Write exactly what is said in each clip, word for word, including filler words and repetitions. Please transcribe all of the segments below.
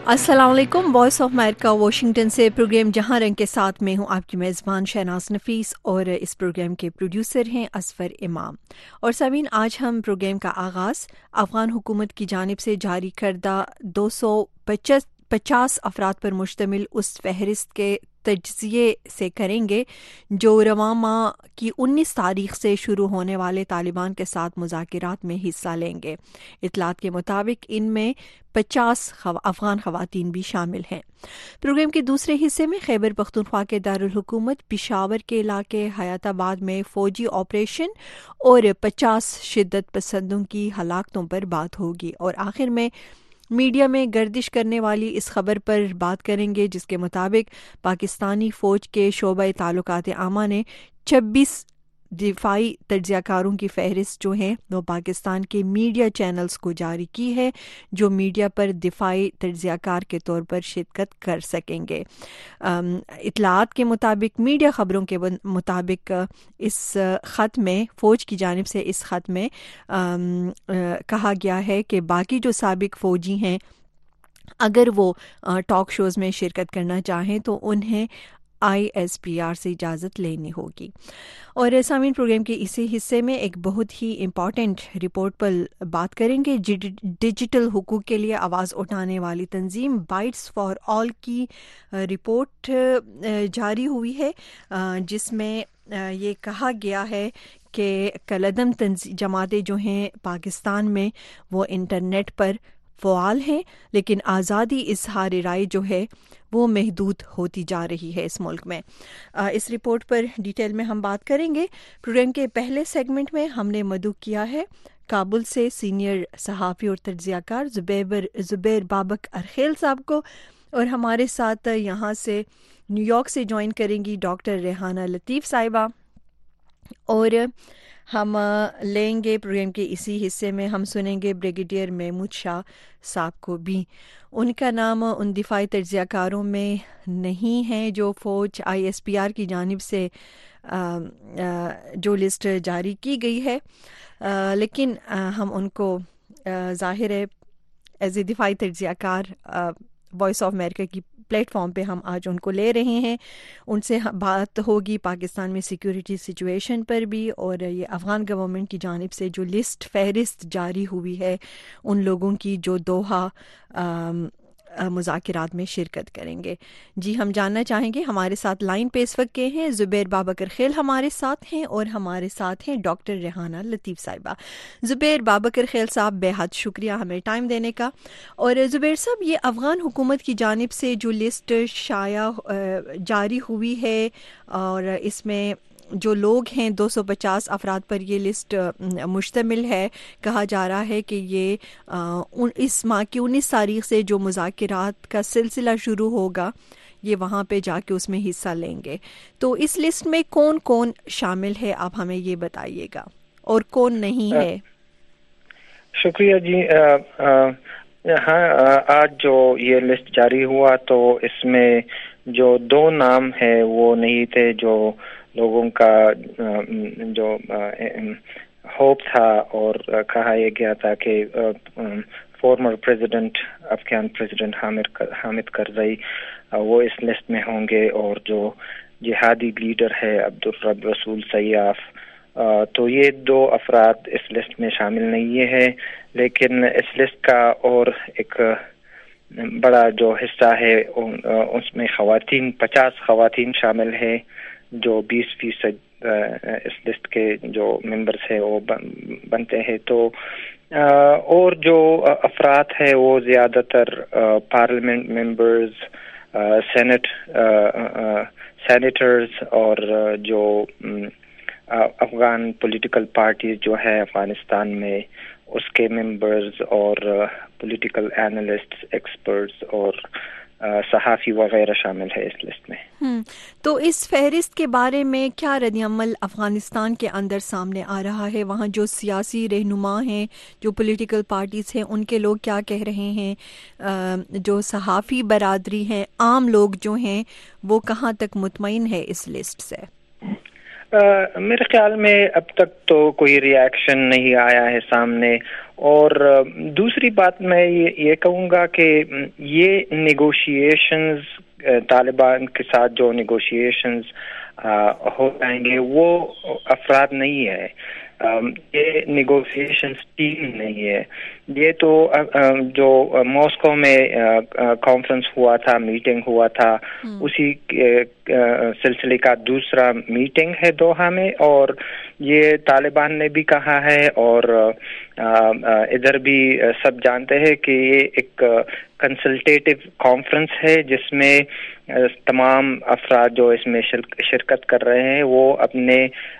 अस्सलाम वालेकुम। Voice of America Washington से प्रोग्राम जहां रंग के साथ में हूं आपकी मेज़बान शहनाज नफीस और इस प्रोग्राम के प्रोड्यूसर हैं असफर इमाम। और सामीन, आज हम प्रोग्राम का आगाज़ अफ़गान हुकूमत की जानिब से जारी करदा दो सौ पचास अफराद पर मुश्तमिल उस फहरिस्त के तज्ज़िये से करेंगे जो रवां माह की उन्नीस तारीख से शुरू होने वाले तालिबान के साथ मुज़ाकरात में हिस्सा लेंगे। इतलात के मुताबिक इनमें पचास अफ़गान ख़वातीन भी शामिल हैं। प्रोग्राम के दूसरे हिस्से में खैबर पख्तूनख्वा के दारुल हुकूमत पिशावर के इलाके हयाताबाद में फ़ौजी ऑपरेशन और पचास शिद्दत पसंदों की हलाकतों पर बात होगी। और आखिर में मीडिया में गर्दिश करने वाली इस खबर पर बात करेंगे जिसके मुताबिक पाकिस्तानी फ़ौज के शोबा ताल्लुकात आमा ने छब्बीस दिफाई तज्ज़ियाकारों की फहरिस्त जो है वो पाकिस्तान के मीडिया चैनल्स को जारी की है, जो मीडिया पर दिफाई तज्ज़ियाकार के तौर पर शिरकत कर सकेंगे। इतलात के मुताबिक, मीडिया ख़बरों के मुताबिक इस ख़त में फ़ौज की जानिब से इस ख़त में आम, आ, कहा गया है कि बाकी जो साबिक फ़ौजी हैं अगर वो टॉक शोज़ में शिरकत करना चाहें तो उन्हें आई एस पी आर से इजाज़त लेनी होगी। और सामीन, प्रोग्राम के इसी हिस्से में एक बहुत ही इम्पॉर्टेंट रिपोर्ट पर बात करेंगे। डिजिटल हुकूक के लिए आवाज़ उठाने वाली तंजीम बाइट्स फॉर ऑल की रिपोर्ट जारी हुई है जिसमें ये कहा गया है कि कलदम जमातें जो हैं पाकिस्तान में वो इंटरनेट पर फ़आल हैं, लेकिन आज़ादी इज़हार राय जो है वो महदूद होती जा रही है इस मुल्क में। आ, इस रिपोर्ट पर डिटेल में हम बात करेंगे। प्रोग्राम के पहले सेगमेंट में हमने मदऊ किया है काबुल से सीनियर सहाफ़ी और तज्ज़ियाकार ज़ुबैर ज़ुबैर बाबक अरखेल साहब को, और हमारे साथ यहाँ से न्यूयॉर्क से ज्वाइन करेंगी डॉक्टर रेहाना लतीफ़ साहिबा। और हम लेंगे प्रोग्राम के इसी हिस्से में हम सुनेंगे ब्रिगेडियर महमूद शाह साहब को भी। उनका नाम उन दिफाई तज्ज़ियाकारों में नहीं है जो फ़ौज आई एस पी आर की जानिब से आ, आ, जो लिस्ट जारी की गई है, आ, लेकिन आ, हम उनको ज़ाहिर है एज ए दिफाई तज्ज़ियाकार वॉइस ऑफ अमेरिका की प्लेटफॉर्म पे हम आज उनको ले रहे हैं। उनसे बात होगी पाकिस्तान में सिक्योरिटी सिचुएशन पर भी, और ये अफ़गान गवर्नमेंट की जानिब से जो लिस्ट फहरिस्त जारी हुई है उन लोगों की जो दोहा मुज़ाकरात में शिरकत करेंगे। जी, हम जानना चाहेंगे, हमारे साथ लाइन पे इस वक्त के हैं ज़ुबैर बाबक अरखेल हमारे साथ हैं और हमारे साथ हैं डॉक्टर रेहाना लतीफ़ साहिबा। ज़ुबैर बाबक अरखेल साहब, बेहद शुक्रिया हमें टाइम देने का। और ज़ुबैर साहब, ये अफ़गान हुकूमत की जानिब से जो लिस्ट शाया जारी हुई है और इसमें जो लोग हैं दो सौ पचास अफराद पर ये लिस्ट मुश्तमिल है, कहा जा रहा है कि ये आ, इस माह की उन्नीस तारीख से जो मुज़ाकरात का सिलसिला शुरू होगा ये वहाँ पे जाके उसमें हिस्सा लेंगे। तो इस लिस्ट में कौन कौन शामिल है आप हमें ये बताइएगा, और कौन नहीं है? शुक्रिया जी। हाँ, आज जो ये लिस्ट जारी हुआ तो इसमें जो दो नाम है वो नहीं थे जो लोगों का जो होप था, और कहा यह गया था कि former president Afghan president Hamid Hamid Karzai वो इस लिस्ट में होंगे, और जो जिहादी लीडर है अब्दुल रब रसूल सैयाफ, तो ये दो अफराद इस लिस्ट में शामिल नहीं है। लेकिन इस लिस्ट का और एक बड़ा जो हिस्सा है उसमें खवातीन, पचास खवातीन शामिल है जो बीस फीसद इस लिस्ट के जो मेंबर्स है वो बनते हैं। तो और जो अफराद है वो ज़्यादातर पार्लियामेंट मेंबर्स, सेनेट सेनेटर्स और जो अफगान पॉलिटिकल पार्टीज जो है अफगानिस्तान में उसके मेंबर्स और पॉलिटिकल एनालिस्ट्स, एक्सपर्ट्स और सहाफ़ी वगैरह शामिल है इस लिस्ट में। हम्म तो इस फहरिस्त के बारे में क्या रद्द-ए-अमल अफगानिस्तान के अंदर सामने आ रहा है? वहाँ जो सियासी रहनुमा हैं, जो पॉलिटिकल पार्टीज हैं, उनके लोग क्या कह रहे हैं? जो सहाफ़ी बरादरी हैं, आम लोग जो हैं, वो कहाँ तक मुतमईन है इस लिस्ट से? Uh, मेरे ख्याल में अब तक तो कोई रिएक्शन नहीं आया है सामने, اور دوسری بات میں یہ کہوں گا کہ یہ نیگوشیشنز طالبان کے ساتھ جو نیگوشیشنز ہو جائیں گے وہ افراد نہیں ہے، یہ نیگوشیشنز ٹیم نہیں ہے، یہ تو جو ماسکو میں کانفرنس ہوا تھا، میٹنگ ہوا تھا، اسی سلسلے کا دوسرا میٹنگ ہے دوحہ میں، اور یہ طالبان نے بھی کہا ہے اور ادھر بھی سب جانتے ہیں کہ یہ ایک کنسلٹیٹو کانفرنس ہے جس میں تمام افراد جو اس میں شرکت کر رہے ہیں وہ اپنے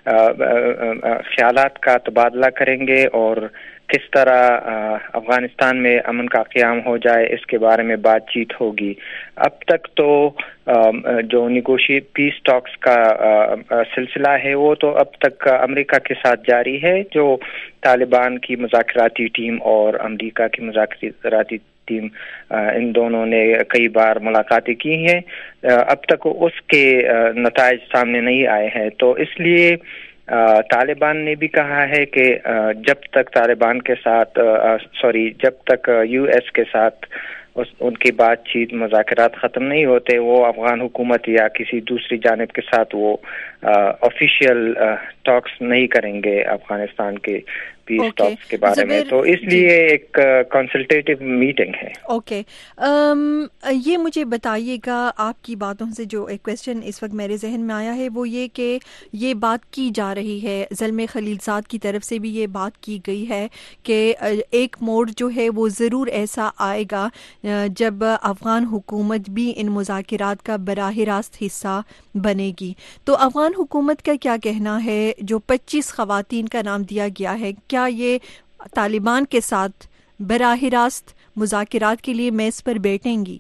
خیالات کا تبادلہ کریں گے اور کس طرح افغانستان میں امن کا قیام ہو جائے اس کے بارے میں بات چیت ہوگی۔ اب تک تو جو نیگوشیٹ پیس ٹاکس کا سلسلہ ہے وہ تو اب تک امریکہ کے ساتھ جاری ہے، جو طالبان کی مذاکراتی ٹیم اور امریکہ کی مذاکراتی ٹیم ان دونوں نے کئی بار ملاقاتیں کی ہیں، اب تک اس کے نتائج سامنے نہیں آئے ہیں۔ تو اس لیے طالبان نے بھی کہا ہے کہ جب تک طالبان کے ساتھ سوری جب تک یو ایس کے ساتھ ان کی بات چیت مذاکرات ختم نہیں ہوتے وہ افغان حکومت یا کسی دوسری جانب کے ساتھ وہ آفیشیل ٹاکس نہیں کریں گے افغانستان کے پیس okay. ٹاکس کے بارے میں، تو اس لیے ایک کنسلٹیٹو میٹنگ ہے۔ Okay okay. um, یہ مجھے بتائیے گا، آپ کی باتوں سے جو ایک کویسچن اس وقت میرے ذہن میں آیا ہے وہ یہ کہ یہ بات کی جا رہی ہے، زلمے خلیلزاد کی طرف سے بھی یہ بات کی گئی ہے کہ ایک موڑ جو ہے وہ ضرور ایسا آئے گا جب افغان حکومت بھی ان مذاکرات کا براہ راست حصہ بنے گی۔ تو افغان حکومت کا کیا کہنا ہے؟ جو پچیس خواتین کا نام دیا گیا ہے، کیا یہ طالبان کے ساتھ براہ راست مذاکرات کے لیے میز پر بیٹھیں گی؟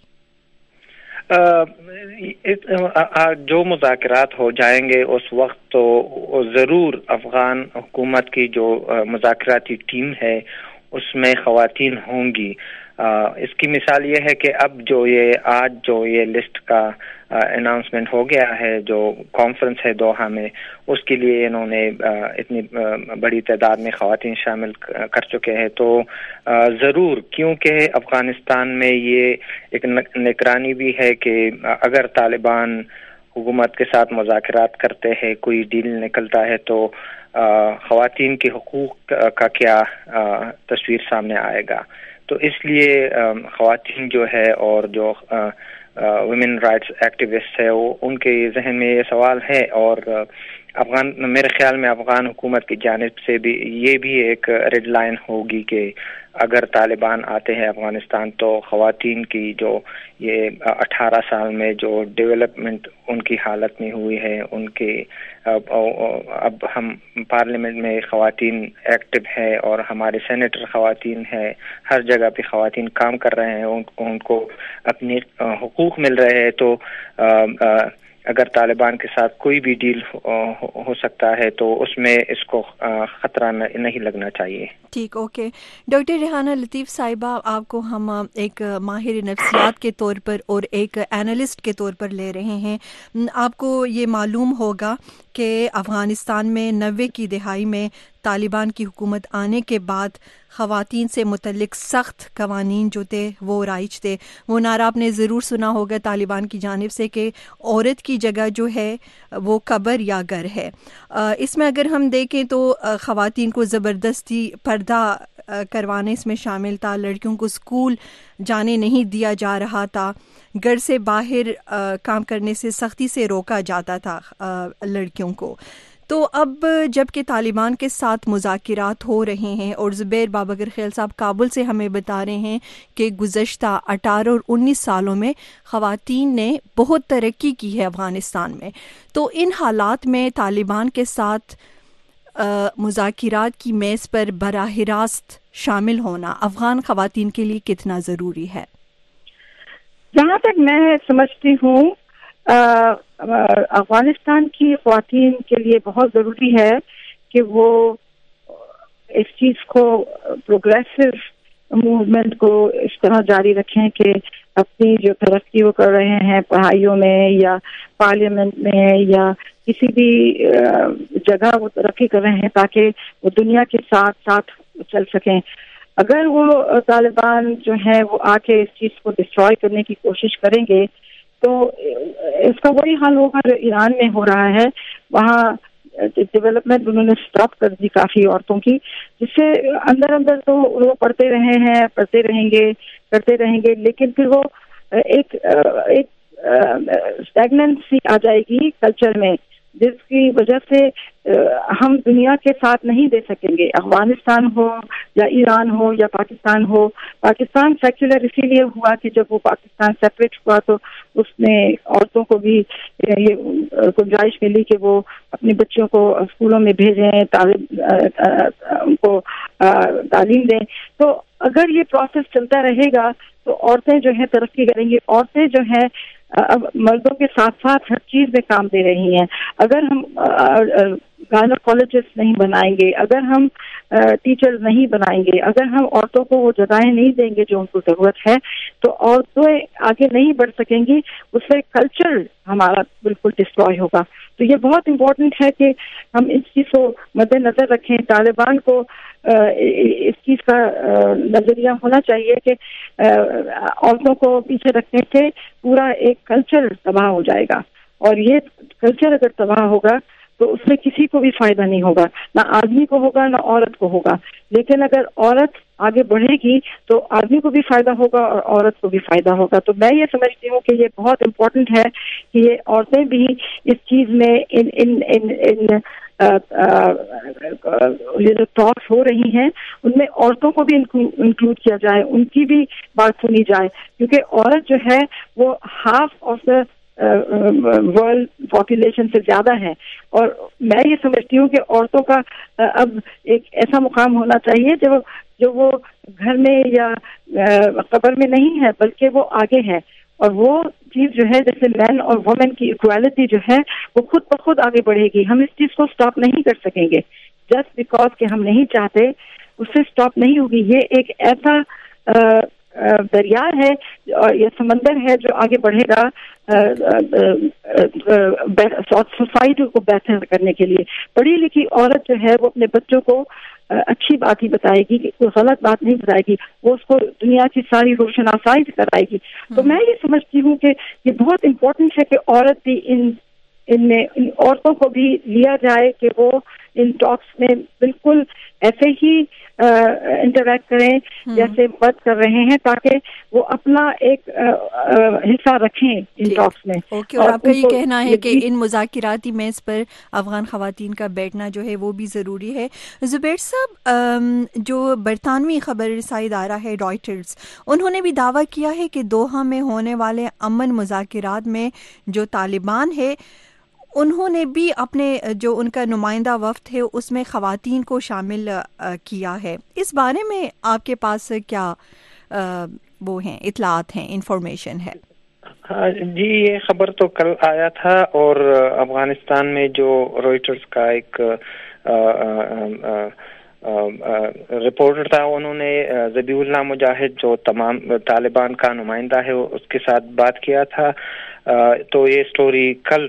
جو مذاکرات ہو جائیں گے اس وقت تو ضرور افغان حکومت کی جو مذاکراتی ٹیم ہے اس میں خواتین ہوں گی۔ اس کی مثال یہ ہے کہ اب جو یہ آج جو یہ لسٹ کا اناؤنسمنٹ ہو گیا ہے، جو کانفرنس ہے دوحہ میں، اس کے لیے انہوں نے اتنی بڑی تعداد میں خواتین شامل کر چکے ہیں، تو ضرور کیونکہ افغانستان میں یہ ایک نگرانی بھی ہے کہ اگر طالبان حکومت کے ساتھ مذاکرات کرتے ہیں، کوئی ڈیل نکلتا ہے تو خواتین کے حقوق کا کیا تصویر سامنے آئے گا۔ تو اس لیے خواتین جو ہے اور جو ویمن رائٹس ایکٹیوسٹ ہے وہ ان کے ذہن میں یہ سوال ہے، اور افغان میرے خیال میں افغان حکومت کی جانب سے بھی یہ بھی ایک ریڈ لائن ہوگی کہ اگر طالبان آتے ہیں افغانستان تو خواتین کی جو یہ اٹھارہ سال میں جو ڈیولپمنٹ ان کی حالت میں ہوئی ہے، ان کے اب ہم پارلیمنٹ میں خواتین ایکٹیو ہے اور ہمارے سینیٹر خواتین ہے، ہر جگہ پہ خواتین کام کر رہے ہیں، ان کو اپنے حقوق مل رہے ہیں، تو اگر طالبان کے ساتھ کوئی بھی ڈیل ہو سکتا ہے تو اس میں اس کو خطرہ نہیں لگنا چاہیے۔ ٹھیک، اوکے ڈاکٹر ریحانہ لطیف صاحبہ، آپ کو ہم ایک ماہر نفسیات کے طور پر اور ایک اینالسٹ کے طور پر لے رہے ہیں۔ آپ کو یہ معلوم ہوگا کہ افغانستان میں نوے کی دہائی میں طالبان کی حکومت آنے کے بعد خواتین سے متعلق سخت قوانین جو تھے وہ رائج تھے۔ وہ نعرہ آپ نے ضرور سنا ہوگا طالبان کی جانب سے کہ عورت کی جگہ جو ہے وہ قبر یا گھر ہے۔ اس میں اگر ہم دیکھیں تو خواتین کو زبردستی پردہ کروانے اس میں شامل تھا، لڑکیوں کو اسکول جانے نہیں دیا جا رہا تھا، گھر سے باہر کام کرنے سے سختی سے روکا جاتا تھا لڑکیوں کو۔ تو اب جب کہ طالبان کے ساتھ مذاکرات ہو رہے ہیں اور زبیر بابکر خیل صاحب کابل سے ہمیں بتا رہے ہیں کہ گزشتہ اٹھارہ اور انیس سالوں میں خواتین نے بہت ترقی کی ہے افغانستان میں، تو ان حالات میں طالبان کے ساتھ مذاکرات کی میز پر براہ راست شامل ہونا افغان خواتین کے لیے کتنا ضروری ہے؟ جہاں تک میں سمجھتی ہوں افغانستان کی خواتین کے لیے بہت ضروری ہے کہ وہ اس چیز کو پروگریسو موومنٹ کو اس طرح جاری رکھیں کہ اپنی جو ترقی وہ کر رہے ہیں پڑھائیوں میں یا پارلیمنٹ میں یا کسی بھی جگہ وہ ترقی کر رہے ہیں تاکہ وہ دنیا کے ساتھ ساتھ چل سکیں۔ اگر وہ طالبان جو ہے وہ آ کے اس چیز کو ڈسٹروائے کرنے کی کوشش کریں گے تو اس کا وہی حال ہوگا جو ایران میں ہو رہا ہے. وہاں ڈیولپمنٹ انہوں نے اسٹاپ کر دی کافی عورتوں کی, جس سے اندر اندر تو وہ پڑھتے رہے ہیں پڑھتے رہیں گے کرتے رہیں گے, لیکن پھر وہ ایک ایک اسٹیگننسی آ جائے گی کلچر میں, جس کی وجہ سے ہم دنیا کے ساتھ نہیں دے سکیں گے. افغانستان ہو یا ایران ہو یا پاکستان ہو, پاکستان سیکولر اسی لیے ہوا کہ جب وہ پاکستان سیپریٹ ہوا تو اس میں عورتوں کو بھی یہ گنجائش ملی کہ وہ اپنے بچوں کو اسکولوں میں بھیجیں, ان کو تعلیم دیں. تو اگر یہ پروسیس چلتا رہے گا تو عورتیں جو ہیں ترقی کریں گی. عورتیں جو ہیں اب مردوں کے ساتھ ساتھ ہر چیز میں کام دے رہی ہیں. اگر ہم گائنیکولوجسٹ نہیں بنائیں گے, اگر ہم ٹیچر نہیں بنائیں گے, اگر ہم عورتوں کو وہ جگہیں نہیں دیں گے جو ان کو ضرورت ہے, تو عورتیں آگے نہیں بڑھ سکیں گی. اس سے کلچر ہمارا بالکل ڈسٹروائے ہوگا. تو یہ بہت امپورٹنٹ ہے کہ ہم اس چیز کو مد نظر رکھیں. طالبان کو اس چیز کا نظریہ ہونا چاہیے کہ عورتوں کو پیچھے رکھنے سے پورا ایک کلچر تباہ ہو جائے گا, اور یہ کلچر اگر تباہ ہوگا تو اس سے کسی کو بھی فائدہ نہیں ہوگا, نہ آدمی کو ہوگا نہ عورت کو ہوگا. لیکن اگر عورت آگے بڑھے گی تو آدمی کو بھی فائدہ ہوگا اور عورت کو بھی فائدہ ہوگا. تو میں یہ سمجھتی ہوں کہ یہ بہت امپورٹنٹ ہے کہ یہ عورتیں بھی اس چیز میں ان ان ان ان یہ جو ٹاکس ہو رہی ہیں ان میں عورتوں کو بھی انکلوڈ کیا جائے, ان کی بھی بات سنی جائے, کیونکہ عورت جو ہے وہ half of the world population سے زیادہ ہے. اور میں یہ سمجھتی ہوں کہ عورتوں کا اب ایک ایسا مقام ہونا چاہیے جو جو وہ گھر میں یا قبر میں نہیں ہے بلکہ وہ آگے ہے. اور وہ چیز جو ہے جیسے مین اور وومن کی ایکوالٹی جو ہے وہ خود بخود آگے بڑھے گی. ہم اس چیز کو اسٹاپ نہیں کر سکیں گے جسٹ بیکاز کہ ہم نہیں چاہتے, اس سے اسٹاپ نہیں ہوگی. یہ ایک ایسا دریا ہے اور یہ سمندر ہے جو آگے بڑھے گا سوسائٹی کو بہتر کرنے کے لیے. پڑھی لکھی عورت جو ہے وہ اپنے بچوں کو اچھی بات ہی بتائے گی, کوئی غلط بات نہیں بتائے گی, وہ اس کو دنیا کی ساری روشناسائی کرائے گی. تو میں یہ سمجھتی ہوں کہ یہ بہت امپورٹنٹ ہے کہ عورت بھی ان ان میں ان عورتوں کو بھی لیا جائے کہ وہ ان ٹاکس میں بالکل ایسے ہی انٹریکٹ کریں جیسے مرد کر رہے ہیں, تاکہ وہ اپنا ایک حصہ رکھیں ان ٹاکس میں. اوکے, اور آپ کا یہ کہنا ہے کہ ان مذاکراتی میز پر افغان خواتین کا بیٹھنا جو ہے وہ بھی ضروری ہے. زبیر صاحب, جو برطانوی خبر رسائی ادارہ ہے رائٹرز, انہوں نے بھی دعویٰ کیا ہے کہ دوحہ میں ہونے والے امن مذاکرات میں جو طالبان ہے انہوں نے بھی اپنے جو ان کا نمائندہ وفد ہے اس میں خواتین کو شامل کیا ہے. اس بارے میں آپ کے پاس کیا وہ ہیں اطلاعات ہیں, انفارمیشن ہے؟ جی, یہ خبر تو کل آیا تھا, اور افغانستان میں جو رائٹرز کا ایک رپورٹر تھا, انہوں نے ذبیح اللہ مجاہد جو تمام طالبان کا نمائندہ ہے اس کے ساتھ بات کیا تھا. تو یہ سٹوری کل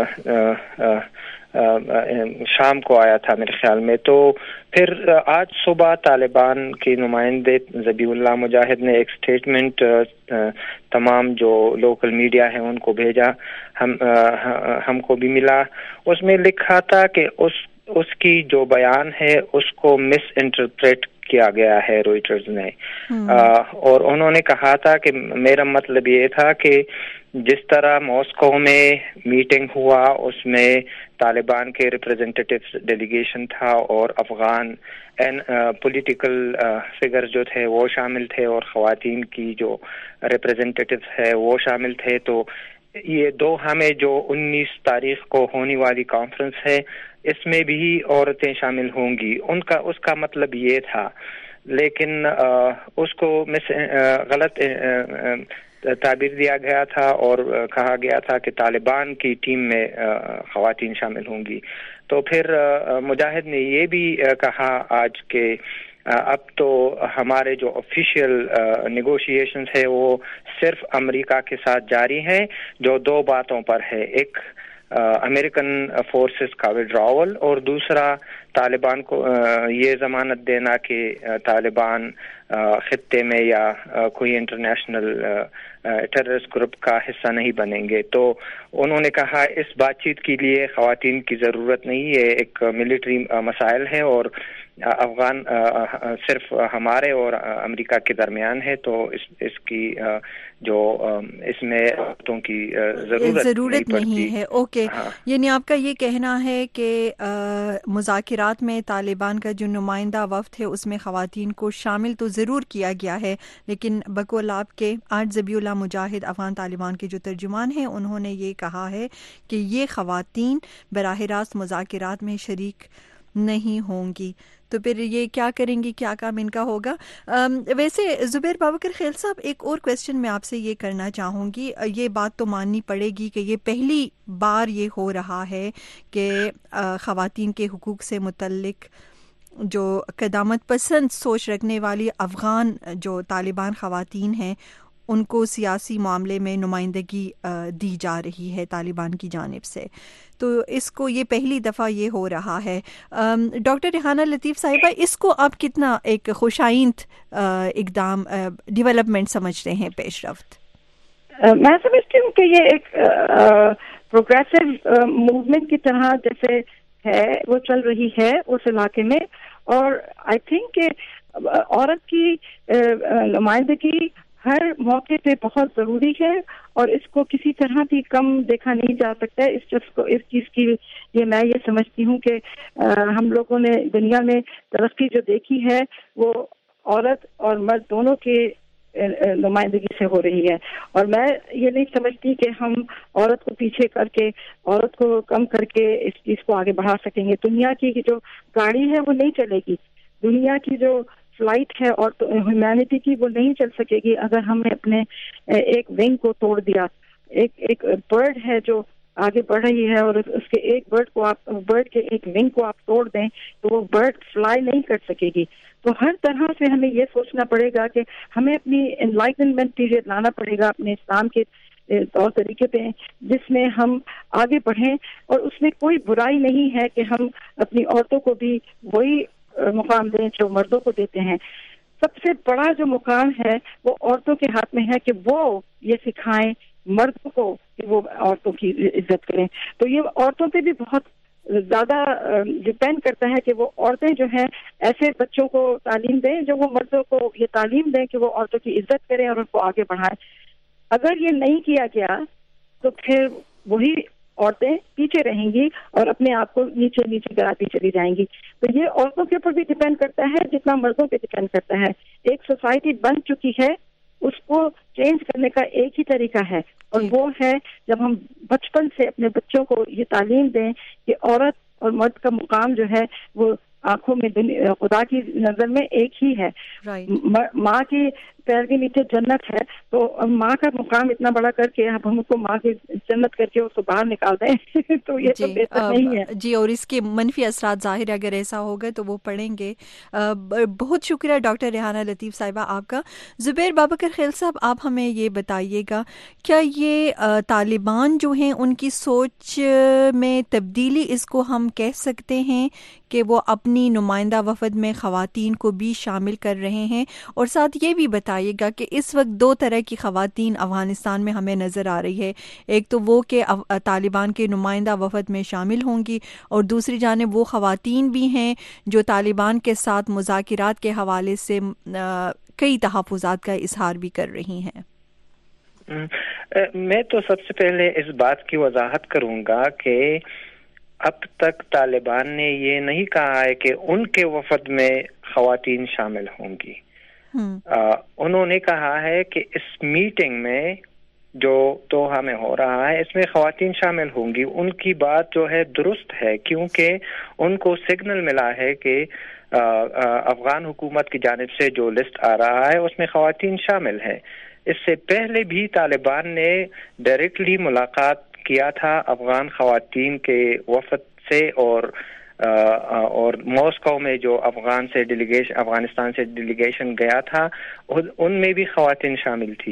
شام کو آیا تھا میرے خیال میں. تو پھر آج صبح طالبان کے نمائندے ذبیح اللہ مجاہد نے ایک سٹیٹمنٹ تمام جو لوکل میڈیا ہے ان کو بھیجا, ہم ہم کو بھی ملا. اس میں لکھا تھا کہ اس اس کی جو بیان ہے اس کو مس انٹرپریٹ کیا گیا ہے روئٹرز نے, اور انہوں نے کہا تھا کہ میرا مطلب یہ تھا کہ جس طرح ماسکو میں میٹنگ ہوا اس میں طالبان کے ریپرزینٹیٹیو ڈیلیگیشن تھا اور افغان پولیٹیکل فگر جو تھے وہ شامل تھے اور خواتین کی جو ریپرزینٹیٹیو ہے وہ شامل تھے. تو یہ دوحہ میں جو انیس تاریخ کو ہونے والی کانفرنس ہے اس میں بھی عورتیں شامل ہوں گی, ان کا اس کا مطلب یہ تھا. لیکن اس کو مس غلط تعبیر دیا گیا تھا اور کہا گیا تھا کہ طالبان کی ٹیم میں خواتین شامل ہوں گی. تو پھر مجاہد نے یہ بھی کہا آج کہ اب تو ہمارے جو آفیشیل نیگوشیشنز ہے وہ صرف امریکہ کے ساتھ جاری ہیں, جو دو باتوں پر ہے. ایک امریکن فورسز کا وڈراول، اور دوسرا طالبان کو یہ ضمانت دینا کہ طالبان خطے میں یا کوئی انٹرنیشنل ٹیررسٹ گروپ کا حصہ نہیں بنیں گے. تو انہوں نے کہا اس بات چیت کے لیے خواتین کی ضرورت نہیں، یہ ایک ملٹری مسائل ہے اور افغان صرف ہمارے اور امریکہ کے درمیان ہے، تو اس اس کی جو اس میں عورتوں کی ضرورت ضرورت نہیں, نہیں ہے. اوکے، ہاں. یعنی آپ کا یہ کہنا ہے کہ مذاکرات میں طالبان کا جو نمائندہ وفد ہے اس میں خواتین کو شامل تو ضرور کیا گیا ہے، لیکن بقول آپ کے آج ذبیح اللہ مجاہد افغان طالبان کے جو ترجمان ہیں انہوں نے یہ کہا ہے کہ یہ خواتین براہ راست مذاکرات میں شریک نہیں ہوں گی. تو پھر یہ کیا کریں گی، کیا کام ان کا ہوگا؟ ویسے زبیر بابکر خیل صاحب، ایک اور کویسچن میں آپ سے یہ کرنا چاہوں گی. یہ بات تو ماننی پڑے گی کہ یہ پہلی بار یہ ہو رہا ہے کہ خواتین کے حقوق سے متعلق جو قدامت پسند سوچ رکھنے والی افغان جو طالبان خواتین ہیں ان کو سیاسی معاملے میں نمائندگی دی جا رہی ہے طالبان کی جانب سے. تو اس کو یہ پہلی دفعہ یہ ہو رہا ہے. ڈاکٹر ریحانہ لطیف صاحبہ، اس کو آپ کتنا ایک خوشائند اقدام ڈیولپمنٹ سمجھتے ہیں، پیش رفت؟ میں سمجھتی ہوں کہ یہ ایک پروگریسو موومنٹ کی طرح جیسے ہے وہ چل رہی ہے اس علاقے میں، اور آئی تھنک کہ عورت کی نمائندگی ہر موقع پہ بہت ضروری ہے، اور اس کو کسی طرح بھی کم دیکھا نہیں جا سکتا ہے. اس چیز کو اس چیز کی یہ میں یہ سمجھتی ہوں کہ ہم لوگوں نے دنیا میں ترقی جو دیکھی ہے وہ عورت اور مرد دونوں کے نمائندگی سے ہو رہی ہے، اور میں یہ نہیں سمجھتی کہ ہم عورت کو پیچھے کر کے عورت کو کم کر کے اس چیز کو آگے بڑھا سکیں گے. دنیا کی جو گاڑی ہے وہ نہیں چلے گی، دنیا کی جو فلائٹ ہے اور ہیومینٹی کی وہ نہیں چل سکے گی اگر ہم نے اپنے ایک ونگ کو توڑ دیا. ایک ایک برڈ ہے جو آگے بڑھ رہی ہے اور اس کے ایک برڈ کو آپ برڈ کے ایک ونگ کو آپ توڑ دیں تو وہ برڈ فلائی نہیں کر سکے گی. تو ہر طرح سے ہمیں یہ سوچنا پڑے گا کہ ہمیں اپنی انلائٹنمنٹ پیریڈ لانا پڑے گا اپنے اسلام کے طور طریقے پہ، جس میں ہم آگے بڑھیں، اور اس میں کوئی برائی نہیں ہے کہ ہم اپنی عورتوں کو بھی وہی مقام دیں جو مردوں کو دیتے ہیں. سب سے بڑا جو مقام ہے وہ عورتوں کے ہاتھ میں ہے کہ وہ یہ سکھائیں مردوں کو کہ وہ عورتوں کی عزت کریں. تو یہ عورتوں پہ بھی بہت زیادہ ڈپینڈ کرتا ہے کہ وہ عورتیں جو ہیں ایسے بچوں کو تعلیم دیں جو وہ مردوں کو یہ تعلیم دیں کہ وہ عورتوں کی عزت کریں اور ان کو آگے بڑھائیں. اگر یہ نہیں کیا گیا تو پھر وہی عورتیں پیچھے رہیں گی اور اپنے آپ کو نیچے نیچے گراتی چلی جائیں گی. تو یہ عورتوں کے اوپر بھی ڈپینڈ کرتا ہے جتنا مردوں پہ ڈپینڈ کرتا ہے. ایک سوسائٹی بن چکی ہے، اس کو چینج کرنے کا ایک ہی طریقہ ہے، اور وہ ہے جب ہم بچپن سے اپنے بچوں کو یہ تعلیم دیں کہ عورت اور مرد کا مقام جو ہے وہ آنکھوں میں خدا کی نظر میں ایک ہی ہے. ماں کی پیر کے نیچے جنت ہے، تو ماں کا مقام اتنا بڑا کر کے اب ہم اس کو ماں کی جنت کر کے اس کو باہر نکال دیں تو یہ تو بہتر نہیں ہے. جی، اور اس کے منفی اثرات ظاہر ہے اگر ایسا ہوگا تو وہ پڑیں گے. بہت شکریہ ڈاکٹر ریحانہ لطیف صاحبہ آپ کا. زبیر بابکر خیل صاحب، آپ ہمیں یہ بتائیے گا، کیا یہ طالبان جو ہیں ان کی سوچ میں تبدیلی اس کو ہم کہہ سکتے ہیں کہ وہ اپنی نمائندہ وفد میں خواتین کو بھی شامل کر رہے ہیں؟ اور ساتھ یہ بھی بتائیے گا کہ اس وقت دو طرح کی خواتین افغانستان میں ہمیں نظر آ رہی ہے، ایک تو وہ کہ طالبان کے نمائندہ وفد میں شامل ہوں گی، اور دوسری جانب وہ خواتین بھی ہیں جو طالبان کے ساتھ مذاکرات کے حوالے سے کئی تحفظات کا اظہار بھی کر رہی ہیں. میں تو سب سے پہلے اس بات کی وضاحت کروں گا کہ اب تک طالبان نے یہ نہیں کہا ہے کہ ان کے وفد میں خواتین شامل ہوں گی. انہوں نے کہا ہے کہ اس میٹنگ میں جو دوحہ میں ہو رہا ہے اس میں خواتین شامل ہوں گی. ان کی بات جو ہے درست ہے، کیونکہ ان کو سگنل ملا ہے کہ افغان حکومت کی جانب سے جو لسٹ آ رہا ہے اس میں خواتین شامل ہیں. اس سے پہلے بھی طالبان نے ڈائریکٹلی ملاقات کیا تھا افغان خواتین کے وفد سے، اور اور ماسکو میں جو افغان سے ڈیلیگیشن افغانستان سے ڈیلیگیشن گیا تھا ان میں بھی خواتین شامل تھی.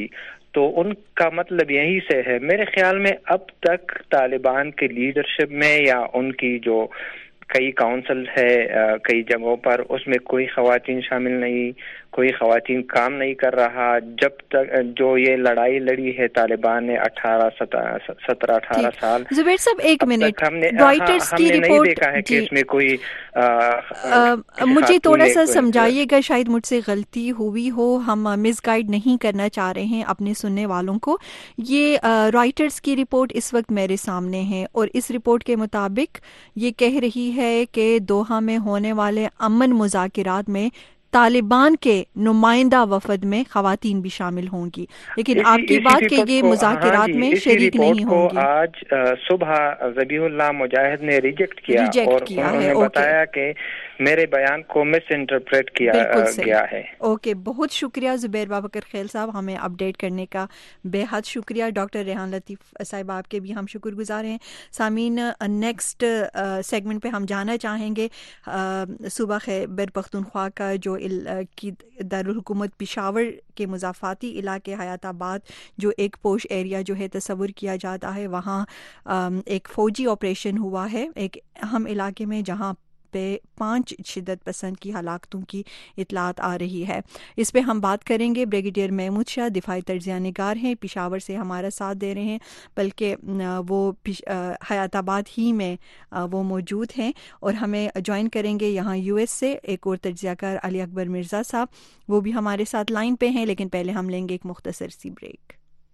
تو ان کا مطلب یہی سے ہے. میرے خیال میں اب تک طالبان کی لیڈرشپ میں یا ان کی جو کئی کونسل ہے کئی جگہوں پر, اس میں کوئی خواتین شامل نہیں, کوئی خواتین کام نہیں کر رہا. جب تک جو یہ لڑائی لڑی ہے طالبان نے اٹھارہ سترہ اٹھارہ سال, زبیر صاحب ایک منٹ, ہم نے رائٹرز ہم کی نے نہیں رپورٹ دیکھا ہے کہ اس میں کوئی مجھے تھوڑا سا سمجھائیے گا, شاید مجھ سے غلطی ہوئی ہو, ہم مس گائیڈ نہیں کرنا چاہ رہے ہیں اپنے سننے والوں کو. یہ رائٹرز کی رپورٹ اس وقت میرے سامنے ہے اور اس رپورٹ کے مطابق یہ کہہ رہی ہے کہ دوحہ میں ہونے والے امن مذاکرات میں طالبان کے نمائندہ وفد میں خواتین بھی شامل ہوں گی, لیکن آپ کی بات کہ یہ مذاکرات میں شریک نہیں ہوں گی. آج صبح ذبیح اللہ مجاہد نے ریجیکٹ کیا اور انہوں نے بتایا کہ میرے بیان کو مس انٹرپریٹ کیا گیا ہے. اوکے, بہت شکریہ زبیر بابکر خیل صاحب, ہمیں اپڈیٹ کرنے کا بے حد شکریہ. ڈاکٹر ریحان لطیف صاحب آپ کے بھی ہم شکر گزار ہیں. سامعین, نیکسٹ سیگمنٹ پہ ہم جانا چاہیں گے صوبہ خیبر پختونخوا کا جو کی دارالحکومت پشاور کے مضافاتی علاقے حیات آباد جو ایک پوش ایریا جو ہے تصور کیا جاتا ہے, وہاں ایک فوجی آپریشن ہوا ہے ایک اہم علاقے میں جہاں پہ پانچ شدت پسند کی ہلاکتوں کی اطلاعات آ رہی ہے. اس پہ ہم بات کریں گے. بریگیڈیئر محمود شاہ دفاعی تجزیہ نگار ہیں, پشاور سے ہمارا ساتھ دے رہے ہیں, بلکہ وہ حیات آباد ہی میں وہ موجود ہیں, اور ہمیں جوائن کریں گے یہاں یو ایس سے ایک اور تجزیہ کار علی اکبر مرزا صاحب, وہ بھی ہمارے ساتھ لائن پہ ہیں. لیکن پہلے ہم لیں گے ایک مختصر سی بریک.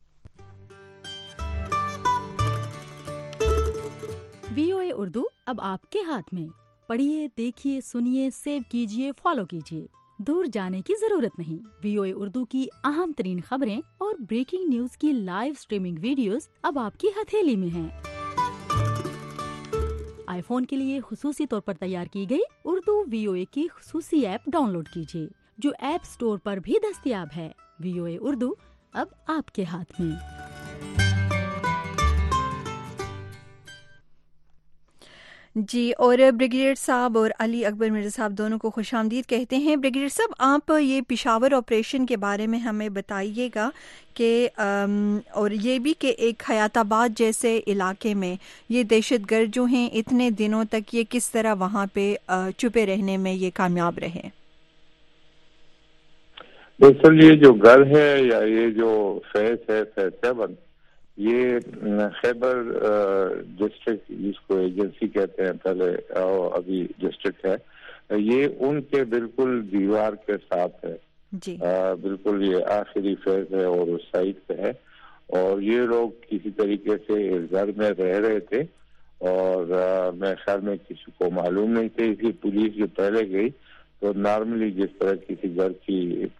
وی او اے اردو اب آپ کے ہاتھ میں. پڑھیے, دیکھیے, سنیے, سیو کیجیے, فالو کیجیے, دور جانے کی ضرورت نہیں. وی او اے اردو کی اہم ترین خبریں اور بریکنگ نیوز کی لائیو سٹریمنگ ویڈیوز اب آپ کی ہتھیلی میں ہیں. آئی فون کے لیے خصوصی طور پر تیار کی گئی اردو وی او اے کی خصوصی ایپ ڈاؤن لوڈ کیجیے, جو ایپ سٹور پر بھی دستیاب ہے. وی او اے اردو اب آپ کے ہاتھ میں. جی, اور بریگیڈیئر صاحب اور علی اکبر مرزا صاحب دونوں کو خوش آمدید کہتے ہیں. بریگیڈیئر صاحب, آپ یہ پشاور آپریشن کے بارے میں ہمیں بتائیے گا کہ اور یہ بھی کہ ایک حیات آباد جیسے علاقے میں یہ دہشت گرد جو ہیں اتنے دنوں تک یہ کس طرح وہاں پہ چھپے رہنے میں یہ کامیاب رہے. دراصل یہ جو گھر ہے یا یہ جو فیس ہے فیس سیون, یہ خیبر ڈسٹرکٹ جس کو ایجنسی کہتے ہیں پہلے, ابھی ڈسٹرکٹ ہے, یہ ان کے بالکل دیوار کے ساتھ ہے. جی بالکل یہ آخری فیز ہے اور اس سائٹ پہ ہے, اور یہ لوگ کسی طریقے سے اس گھر میں رہ رہے تھے, اور میرے خیال میں کسی کو معلوم نہیں تھے. اسی پولیس جو پہلے گئی تو نارملی جس طرح کسی گھر کی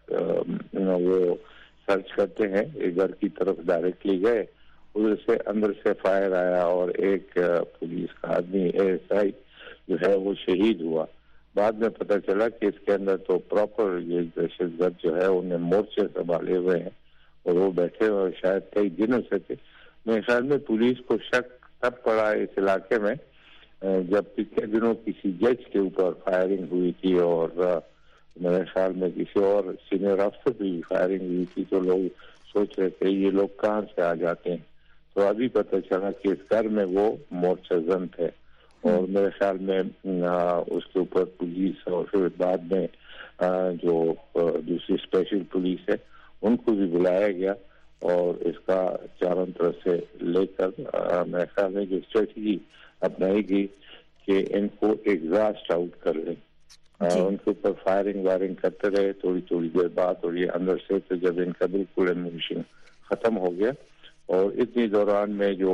وہ سرچ کرتے ہیں, ایک گھر کی طرف ڈائریکٹلی گئے, ادھر سے اندر سے فائر آیا اور ایک پولیس کا آدمی اے ایس آئی جو ہے وہ شہید ہوا. بعد میں پتہ چلا کہ اس کے اندر تو پراپر یہ دہشت گرد جو ہے انہیں مورچے سنبھالے ہوئے ہیں اور وہ بیٹھے ہوئے شاید کئی دنوں سے تھے. میرے خیال میں پولیس کو شک تب پڑا اس علاقے میں جب پچھلے دنوں کسی جج کے اوپر فائرنگ ہوئی تھی, اور میرے خیال میں کسی اور سینئر افسر پہ بھی فائرنگ ہوئی تھی, تو لوگ سوچ رہے تھے یہ لوگ کہاں سے آ جاتے ہیں. تو ابھی پتہ چلا کہ اس گھر میں وہ مورچہ زن تھے, اور میرے خیال میں اس کے اوپر پولیس اور پھر بعد میں جو دوسری اسپیشل پولیس ہے ان کو بھی بلایا گیا, اور اس کا چاروں طرف سے لے کر میرے خیال میں جو اسٹریٹجی اپنائی گئی کہ ان کو ایگزاسٹ آؤٹ کر لیں. ان کے اوپر فائرنگ وائرنگ کرتے رہے تھوڑی تھوڑی دیر بعد, اور یہ اندر سے تو جب ان کا بالکل ایمونیشن ختم ہو گیا, اور اتنی دوران میں جو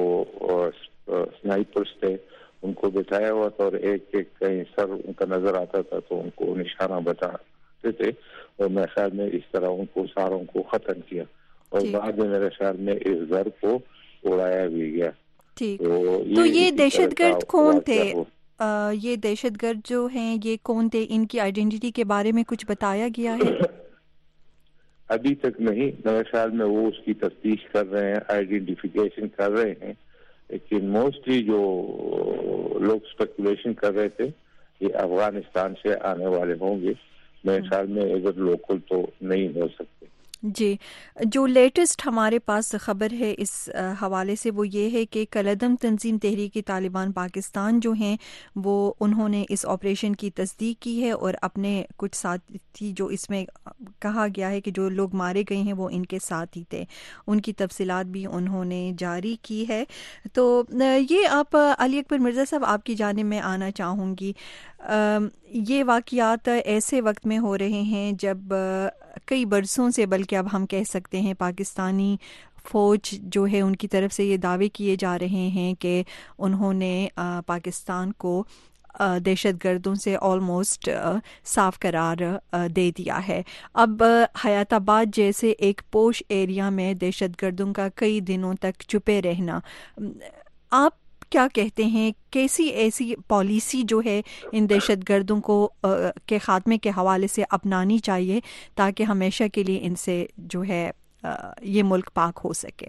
سنائپرز تھے ان کو بٹھایا ہوا تھا, اور ایک ایک کہیں سر ان کا نظر آتا تھا تو ان کو نشانہ بتاتے تھے, اور میرے خیال میں اس طرح ان کو ساروں کو ختم کیا, اور بعد میں میرے خیال میں اس گھر کو اڑایا بھی گیا. ٹھیک, تو یہ دہشت گرد کون تھے؟ یہ دہشت گرد جو ہیں یہ کون تھے؟ ان کی آئیڈینٹی کے بارے میں کچھ بتایا گیا ہے؟ ابھی تک نہیں. میرے خیال میں وہ اس کی تفتیش کر رہے ہیں, آئیڈینٹیفیکیشن کر رہے ہیں, لیکن موسٹلی جو لوگ اسپیکولیشن کر رہے تھے یہ افغانستان سے آنے والے ہوں گے. میرے خیال میں ادھر لوکل تو نہیں ہو سکتے. جی، جو لیٹسٹ ہمارے پاس خبر ہے اس حوالے سے وہ یہ ہے کہ کالعدم تنظیم تحریک طالبان پاکستان جو ہیں وہ انہوں نے اس آپریشن کی تصدیق کی ہے اور اپنے کچھ ساتھی جو اس میں کہا گیا ہے کہ جو لوگ مارے گئے ہیں وہ ان کے ساتھ ہی تھے، ان کی تفصیلات بھی انہوں نے جاری کی ہے. تو یہ آپ علی اکبر مرزا صاحب آپ کی جانب میں آنا چاہوں گی. یہ واقعات ایسے وقت میں ہو رہے ہیں جب کئی برسوں سے، بلکہ اب ہم کہہ سکتے ہیں پاکستانی فوج جو ہے ان کی طرف سے یہ دعوے کیے جا رہے ہیں کہ انہوں نے پاکستان کو دہشت گردوں سے آلموسٹ صاف قرار دے دیا ہے. اب حیات آباد جیسے ایک پوش ایریا میں دہشت گردوں کا کئی دنوں تک چھپے رہنا، آپ کیا کہتے ہیں کیسی ایسی پالیسی جو ہے ان دہشت گردوں کو کے خاتمے کے حوالے سے اپنانی چاہیے تاکہ ہمیشہ کے لیے ان سے جو ہے یہ ملک پاک ہو سکے؟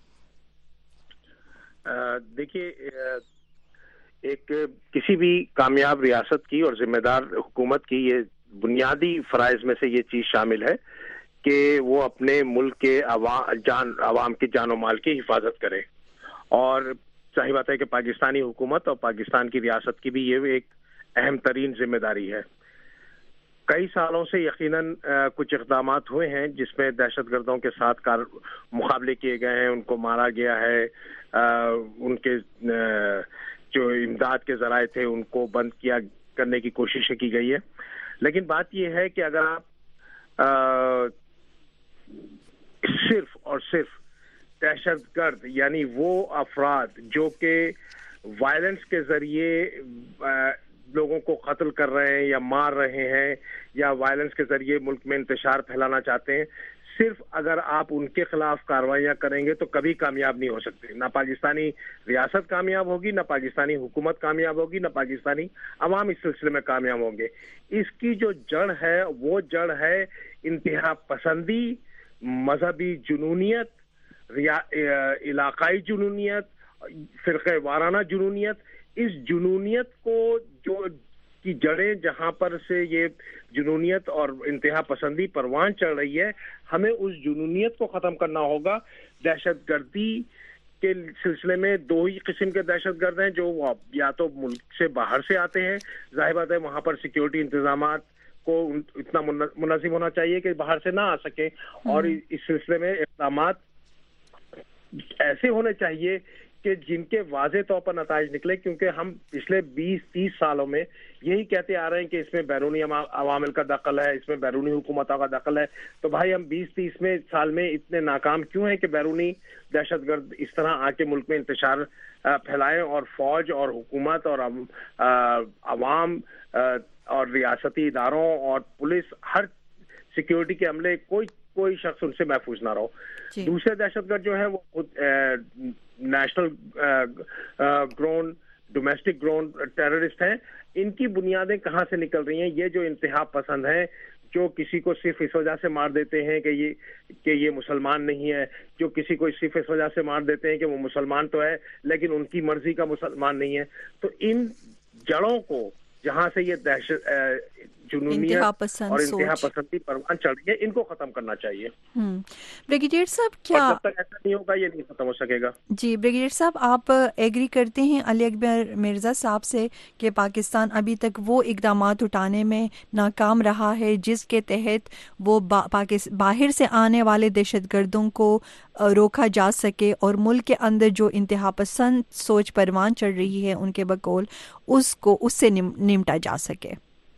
دیکھیے، ایک کسی بھی کامیاب ریاست کی اور ذمہ دار حکومت کی یہ بنیادی فرائض میں سے یہ چیز شامل ہے کہ وہ اپنے ملک کے عوام جان عوام کی جان و مال کی حفاظت کرے. اور ظاہر بات ہے کہ پاکستانی حکومت اور پاکستان کی ریاست کی بھی یہ ایک اہم ترین ذمہ داری ہے. کئی سالوں سے یقیناً کچھ اقدامات ہوئے ہیں جس میں دہشت گردوں کے ساتھ کار مقابلے کیے گئے ہیں، ان کو مارا گیا ہے، ان کے جو امداد کے ذرائع تھے ان کو بند کیا کرنے کی کوششیں کی گئی ہے. لیکن بات یہ ہے کہ اگر آپ صرف اور صرف دہشت گرد یعنی وہ افراد جو کہ وائلنس کے ذریعے لوگوں کو قتل کر رہے ہیں یا مار رہے ہیں یا وائلنس کے ذریعے ملک میں انتشار پھیلانا چاہتے ہیں، صرف اگر آپ ان کے خلاف کارروائیاں کریں گے تو کبھی کامیاب نہیں ہو سکتے. نہ پاکستانی ریاست کامیاب ہوگی، نہ پاکستانی حکومت کامیاب ہوگی، نہ پاکستانی عوام اس سلسلے میں کامیاب ہوں گے. اس کی جو جڑ ہے وہ جڑ ہے انتہا پسندی، مذہبی جنونیت، علاقائی جنونیت، فرقہ وارانہ جنونیت. اس جنونیت کو جو کی جڑیں جہاں پر سے یہ جنونیت اور انتہا پسندی پروان چڑھ رہی ہے، ہمیں اس جنونیت کو ختم کرنا ہوگا. دہشت گردی کے سلسلے میں دو ہی قسم کے دہشت گرد ہیں، جو یا تو ملک سے باہر سے آتے ہیں، ظاہر بات ہے وہاں پر سیکیورٹی انتظامات کو اتنا منظم ہونا چاہیے کہ باہر سے نہ آ سکے، اور اس سلسلے میں اقدامات ایسے ہونے چاہیے کہ جن کے واضح طور پر نتائج نکلے. کیونکہ ہم پچھلے بیس تیس سالوں میں یہی کہتے آ رہے ہیں کہ اس میں بیرونی عوامل کا دخل ہے، اس میں بیرونی حکومتوں کا دخل ہے. تو بھائی ہم بیس تیس میں سال میں اتنے ناکام کیوں ہیں کہ بیرونی دہشت گرد اس طرح آ کے ملک میں انتشار پھیلائیں اور فوج اور حکومت اور عوام اور ریاستی اداروں اور پولیس ہر سیکیورٹی کے عملے کوئی کوئی شخص ان سے محفوظ نہ رہو. دوسرے دہشت گرد جو ہیں وہ خود national ground domestic ground terrorist ہیں. ان کی بنیادیں کہاں سے نکل رہی ہیں؟ یہ جو انتہا پسند ہیں، جو کسی کو صرف اس وجہ سے مار دیتے ہیں کہ یہ کہ یہ مسلمان نہیں ہے، جو کسی کو صرف اس وجہ سے مار دیتے ہیں کہ وہ مسلمان تو ہے لیکن ان کی مرضی کا مسلمان نہیں ہے. تو ان جڑوں کو جہاں سے یہ دہشت جنونیت اور انتہا پسندی پروان چڑھ گئے، ان کو ختم کرنا چاہیے. بریگیڈیئر صاحب، کیا جب تک ایسا نہیں ہوگا یہ نہیں ختم ہو سکے گا؟ جی بریگیڈیئر صاحب، آپ ایگری کرتے ہیں علی اکبر مرزا صاحب سے کہ پاکستان ابھی تک وہ اقدامات اٹھانے میں ناکام رہا ہے جس کے تحت وہ باہر سے آنے والے دہشت گردوں کو روکا جا سکے اور ملک کے اندر جو انتہا پسند سوچ پروان چڑھ رہی ہے ان کے بقول اس کو اس سے نمٹا جا سکے؟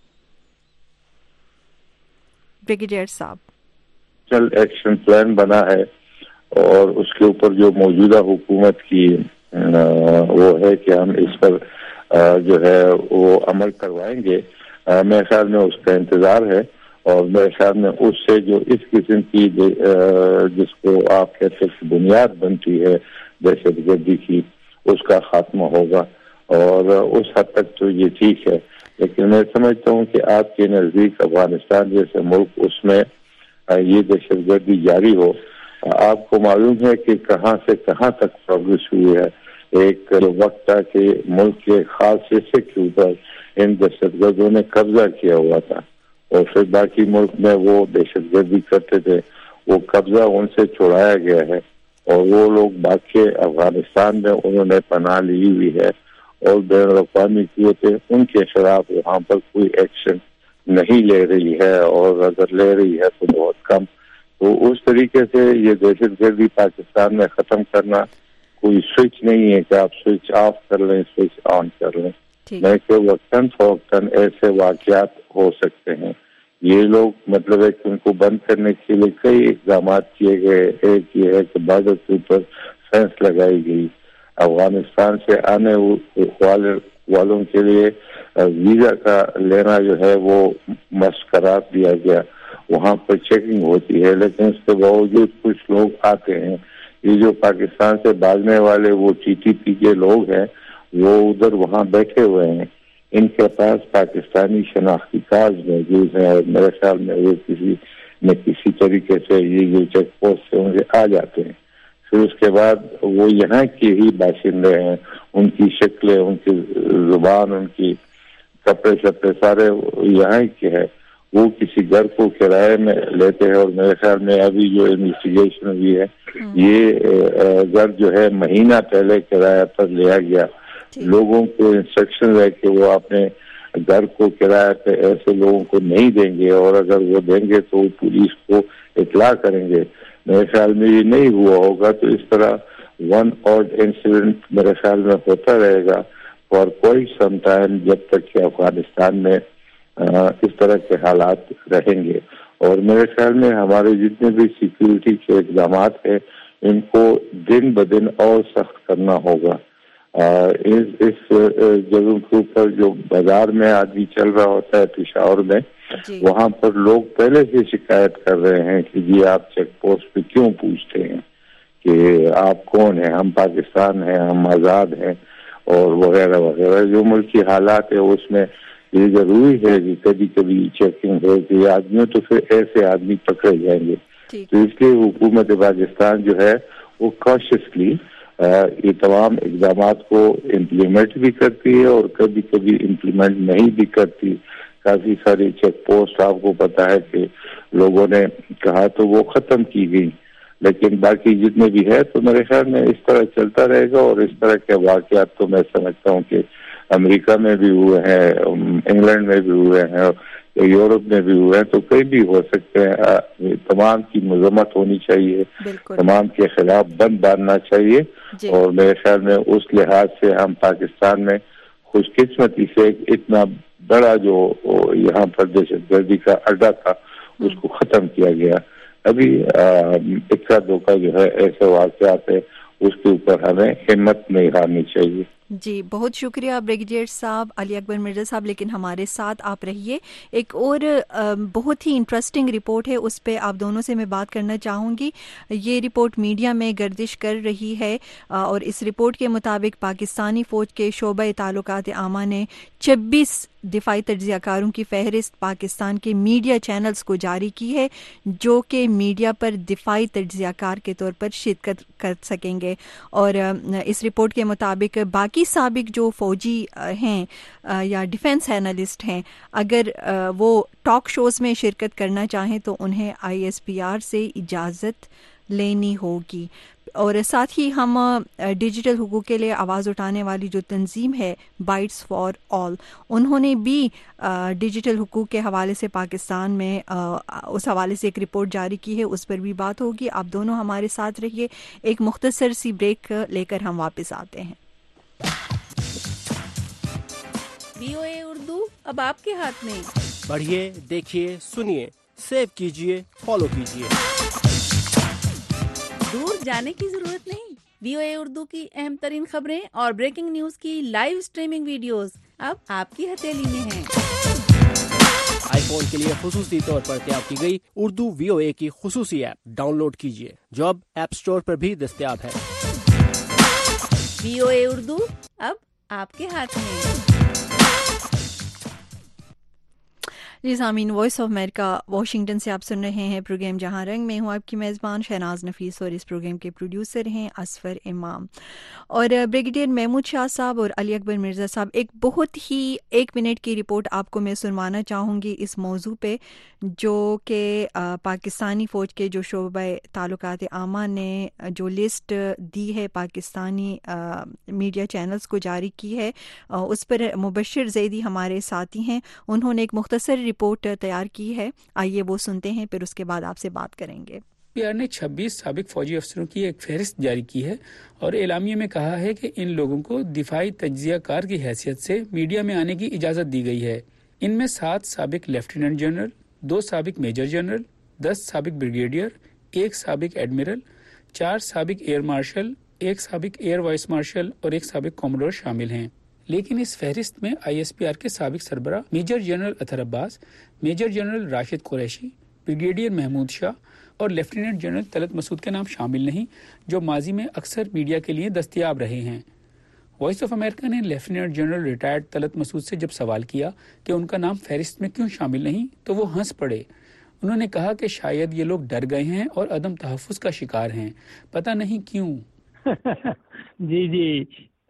بریگیڈیئر صاحب، چل ایکشن پلان بنا ہے اور اس کے اوپر جو موجودہ حکومت کی وہ ہے کہ ہم اس پر جو ہے وہ عمل کروائیں گے. میرے خیال میں اس کا انتظار ہے اور میرے خیال میں اس سے جو اس قسم کی جس کو آپ کہتے ہیں بنیاد بنتی ہے دہشت گردی کی، اس کا خاتمہ ہوگا. اور اس حد تک تو یہ ٹھیک ہے، لیکن میں سمجھتا ہوں کہ آپ کے نزدیک افغانستان جیسے ملک، اس میں یہ دہشت گردی جاری ہو. آپ کو معلوم ہے کہ کہاں سے کہاں تک پروگریس ہوئی ہے. ایک وقت تھا کہ ملک کے خاص حصے کے اوپر ان دہشت گردوں نے قبضہ کیا ہوا تھا اور پھر باقی ملک میں وہ دہشت گردی کرتے تھے وہ قبضہ ان سے چھڑایا گیا ہے اور وہ لوگ بھاگ کے افغانستان میں انہوں نے پناہ لی ہوئی ہے اور بین الاقوامی قوتیں ان کے خلاف وہاں پر کوئی ایکشن نہیں لے رہی ہے، اور اگر لے رہی ہے تو بہت کم۔ تو اس طریقے سے یہ دہشت گردی پاکستان میں ختم کرنا کوئی سوئچ نہیں ہے کہ آپ سوئچ آف کر لیں سوئچ آن کر لیں، میں کہ وقتاً فوقتاً ایسے واقعات ہو سکتے ہیں۔ یہ لوگ مطلب ہے کہ ان کو بند کرنے کے لیے کئی اقدامات کیے گئے۔ ایک یہ ہے کہ بارڈر کے اوپر فینس لگائی گئی، افغانستان سے آنے والے والوں کے لیے ویزا کا لینا جو ہے وہ مست قرار دیا گیا، وہاں پر چیکنگ ہوتی ہے، لیکن اس کے باوجود کچھ لوگ آتے ہیں۔ یہ جو پاکستان سے بھاگنے والے وہ ٹی ٹی پی کے لوگ ہیں وہ ادھر وہاں بیٹھے ہوئے ہیں، ان کے پاس پاکستانی شناختی کارڈ موجود ہیں اور میرے خیال میں وہ کسی نہ کسی طریقے سے یہ جو چیک پوسٹ سے مجھے آ جاتے ہیں۔ پھر اس کے بعد وہ یہاں کے ہی باشندے ہیں، ان کی شکلیں، ان کی زبان، ان کی کپڑے شپڑے سارے یہاں کے ہیں۔ وہ کسی گھر کو کرائے میں لیتے ہیں، اور میرے خیال میں ابھی جو انویسٹیگیشن ہوئی ہے یہ گھر جو ہے مہینہ پہلے کرایہ پر لیا گیا۔ لوگوں کو انسٹرکشن ہے کہ وہ اپنے گھر کو کرایہ پہ ایسے لوگوں کو نہیں دیں گے، اور اگر وہ دیں گے تو پولیس کو اطلاع کریں گے۔ میرے خیال میں یہ نہیں ہوا ہوگا، تو اس طرح ون اور انسیڈنٹ میرے خیال میں ہوتا رہے گا فار کوئی سم ٹائم، جب تک کہ افغانستان میں اس طرح کے حالات رہیں گے۔ اور میرے خیال میں ہمارے جتنے بھی سیکیورٹی کے اقدامات ہیں ان کو دن بدن اور سخت کرنا ہوگا۔ اس اس جگہ کے اوپر جو بازار میں آدمی چل رہا ہوتا ہے پشاور میں، وہاں پر لوگ پہلے سے شکایت کر رہے ہیں کہ جی آپ چیک پوسٹ پہ کیوں پوچھتے ہیں کہ آپ کون ہیں، ہم پاکستان ہیں، ہم آزاد ہیں، اور وغیرہ وغیرہ۔ جو ملکی حالات ہے اس میں یہ ضروری ہے کہ کبھی کبھی چیکنگ ہو کہ آدمیوں تو پھر ایسے آدمی پکڑے جائیں گے۔ تو اس لیے حکومت پاکستان جو ہے وہ کاشیسلی یہ تمام اقدامات کو امپلیمنٹ بھی کرتی ہے اور کبھی کبھی امپلیمنٹ نہیں بھی کرتی۔ کافی ساری چیک پوسٹ آپ کو پتا ہے کہ لوگوں نے کہا تو وہ ختم کی گئی، لیکن باقی جتنے بھی ہے تو میرے خیال میں اس طرح چلتا رہے گا۔ اور اس طرح کے واقعات تو میں سمجھتا ہوں کہ امریکہ میں بھی ہوئے ہیں، انگلینڈ میں بھی ہوئے ہیں، یورپ میں بھی ہوئے ہیں، تو کئی بھی ہو سکتے ہیں۔ تمام کی مذمت ہونی چاہیے، تمام کے خلاف بند باندھنا چاہیے۔ اور میرے خیال میں اس لحاظ سے ہم پاکستان میں خوش قسمتی سے اتنا بڑا جو یہاں پر دہشت گردی کا اڈا تھا اس کو ختم کیا گیا۔ ابھی اکا دوکا جو ہے ایسے واقعات ہے اس کے اوپر ہمیں ہمت نہیں ہارنی چاہیے۔ جی بہت شکریہ بریگیڈیئر صاحب علی اکبر مرزا صاحب، لیکن ہمارے ساتھ آپ رہیے۔ ایک اور بہت ہی انٹرسٹنگ رپورٹ ہے، اس پہ آپ دونوں سے میں بات کرنا چاہوں گی۔ یہ رپورٹ میڈیا میں گردش کر رہی ہے، اور اس رپورٹ کے مطابق پاکستانی فوج کے شعبہ تعلقات عامہ نے چھبیس دفاعی تجزیہ کاروں کی فہرست پاکستان کے میڈیا چینلز کو جاری کی ہے، جو کہ میڈیا پر دفاعی تجزیہ کار کے طور پر شرکت کر سکیں گے۔ اور اس رپورٹ کے مطابق باقی سابق جو فوجی ہیں یا ڈیفنس اینالسٹ ہیں، اگر وہ ٹاک شوز میں شرکت کرنا چاہیں تو انہیں آئی ایس پی آر سے اجازت لینی ہوگی۔ اور ساتھ ہی ہم ڈیجیٹل حقوق کے لیے آواز اٹھانے والی جو تنظیم ہے بائٹس فار آل، انہوں نے بھی ڈیجیٹل حقوق کے حوالے سے پاکستان میں اس حوالے سے ایک رپورٹ جاری کی ہے، اس پر بھی بات ہوگی۔ آپ دونوں ہمارے ساتھ رہیے، ایک مختصر سی بریک لے کر ہم واپس آتے ہیں۔ وی او اے اردو اب آپ کے ہاتھ میں، پڑھیے، دیکھیے، سنیے، سیو کیجیے، فالو کیجیے۔ دور جانے کی ضرورت نہیں، وی او اے اردو کی اہم ترین خبریں اور بریکنگ نیوز کی لائیو سٹریمنگ ویڈیوز اب آپ کی ہتھیلی میں ہیں۔ آئی فون کے لیے خصوصی طور پر تیار کی گئی اردو وی او اے کی خصوصی ایپ ڈاؤن لوڈ کیجیے، جو اب ایپ سٹور پر بھی دستیاب ہے۔ وی او اے اردو اب آپ کے ہاتھ میں۔ جی سامعین، وائس آف امریکہ واشنگٹن سے آپ سن رہے ہیں پروگرام جہاں رنگ. میں ہوں آپ کی میزبان شہناز نفیس اور اس پروگرام کے پروڈیوسر ہیں اسفر امام. اور بریگیڈیئر محمود شاہ صاحب اور علی اکبر مرزا صاحب، ایک بہت ہی ایک منٹ کی رپورٹ آپ کو میں سنوانا چاہوں گی اس موضوع پہ، جو کہ پاکستانی فوج کے جو شعبہ تعلقات عامہ نے جو لسٹ دی ہے پاکستانی میڈیا چینلز کو جاری کی ہے، اس پر مبشر زیدی ہمارے ساتھی ہیں. انہوں نے ایک مختصر رپورٹ تیار کی ہے، آئیے وہ سنتے ہیں، پھر اس کے بعد آپ سے بات کریں گے. پی آر نے چھبیس سابق فوجی افسروں کی ایک فہرست جاری کی ہے اور اعلامیے میں کہا ہے کہ ان لوگوں کو دفاعی تجزیہ کار کی حیثیت سے میڈیا میں آنے کی اجازت دی گئی ہے. ان میں سات سابق لیفٹیننٹ جنرل، دو سابق میجر جنرل، دس سابق بریگیڈیئر، ایک سابق ایڈمرل، چار سابق ایئر مارشل، ایک سابق ایئر وائس مارشل اور ایک سابق کوموڈور شامل ہیں. لیکن اس فہرست میں آئی ایس پی آر کے سابق سربراہ major general Athar Abbas, major general Rashid Qureshi, brigadier Mehmood Shah اور لیفٹیننٹ جنرل طلعت مسعود کے نام شامل نہیں، جو ماضی میں اکثر میڈیا کے لیے دستیاب رہے ہیں. وائس آف امریکہ نے lieutenant general retired Talat Masood سے جب سوال کیا کہ ان کا نام فہرست میں کیوں شامل نہیں تو وہ ہنس پڑے. انہوں نے کہا کہ شاید یہ لوگ ڈر گئے ہیں اور عدم تحفظ کا شکار ہیں، پتہ نہیں کیوں. جی جی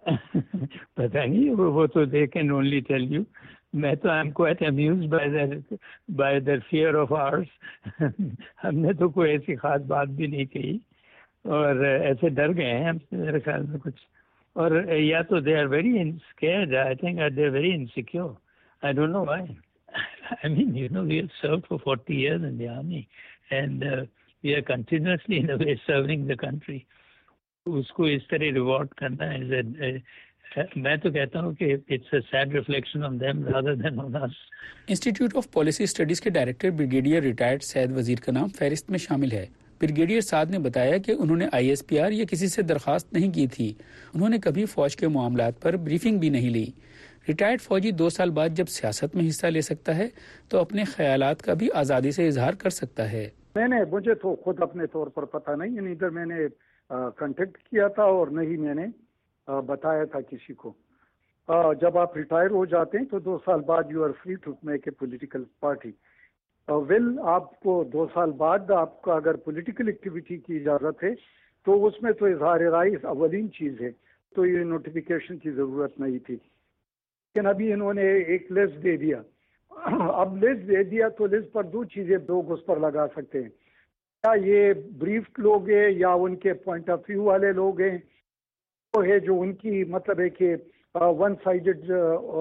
پتہ نہیں، وہ تو they can only tell you. میں تو I am quite amused by their by their fear of ours. ہم نے تو کوئی ایسی خاص بات بھی نہیں کہی اور ایسے ڈر گئے ہیں ہم میرے خیال میں کچھ. اور یا تو they are very scared, I think they are very insecure. I don't know why. I mean, you know, we have served for forty years in the army and uh, we are continuously in a way serving the country. اس کو اس طرح reward کرنا ہے، میں تو کہتا ہوں کہ it's a sad reflection on them rather than on us. Institute of Policy Studies کے director brigadier retired Saad Wazir کا نام فہرست میں شامل ہے. بریگیڈیئر سعد نے بتایا کہ انہوں نے آئی ایس پی آر یا کسی سے درخواست نہیں کی تھی. انہوں نے کبھی فوج کے معاملات پر بریفنگ بھی نہیں لی. ریٹائرڈ فوجی دو سال بعد جب سیاست میں حصہ لے سکتا ہے تو اپنے خیالات کا بھی آزادی سے اظہار کر سکتا ہے. میں نے مجھے تو خود اپنے طور پر پتہ نہیں، یعنی ادھر میں نے کنٹیکٹ کیا تھا اور نہیں میں نے بتایا تھا کسی کو. جب آپ ریٹائر ہو جاتے ہیں تو دو سال بعد you are free to make a political party. Well آپ کو دو سال بعد آپ کا اگر پولیٹیکل ایکٹیویٹی کی اجازت ہے تو اس میں تو اظہار رائے اولین چیز ہے، تو یہ نوٹیفیکیشن کی ضرورت نہیں تھی. لیکن ابھی انہوں نے ایک لسٹ دے دیا. اب لسٹ دے دیا تو لسٹ پر دو چیزیں لوگ اس پر لگا سکتے ہیں، کیا یہ بریف لوگ ہیں یا ان کے پوائنٹ آف ویو والے لوگ ہیں، وہ ہے جو ان کی مطلب ہے کہ one sided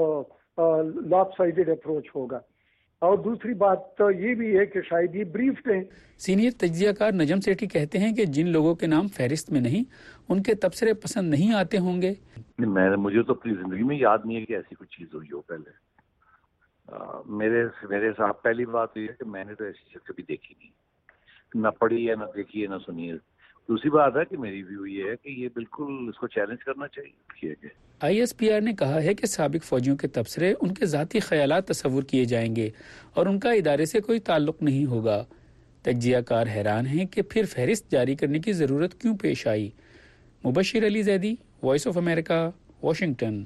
lop sided approach ہوگا. اور دوسری بات تو یہ بھی ہے کہ شاید یہ بریف ہیں. سینئر تجزیہ کار نجم سیٹھی کہتے ہیں کہ جن لوگوں کے نام فہرست میں نہیں ان کے تبصرے پسند نہیں آتے ہوں گے. میں مجھے تو اپنی زندگی میں یاد نہیں ہے کہ ایسی کوئی چیز ہوئی ہو پہلے. میرے میرے صاحب پہلی بات یہ ہے کہ میں نے تو ایسی چیز کبھی دیکھی نہیں، نہ پڑھی ہے نہ دیکھی ہے نہ سنی ہے. دوسری بات ہے کہ میری ویو یہ ہے کہ یہ بالکل اس کو چیلنج کرنا چاہیے. آئی ایس پی آر نے کہا ہے کہ سابق فوجیوں کے تبصرے ان کے ذاتی خیالات تصور کیے جائیں گے اور ان کا ادارے سے کوئی تعلق نہیں ہوگا. تجزیہ کار حیران ہیں کہ پھر فہرست جاری کرنے کی ضرورت کیوں پیش آئی. Mubashir Ali Zaidi, Voice of America, Washington.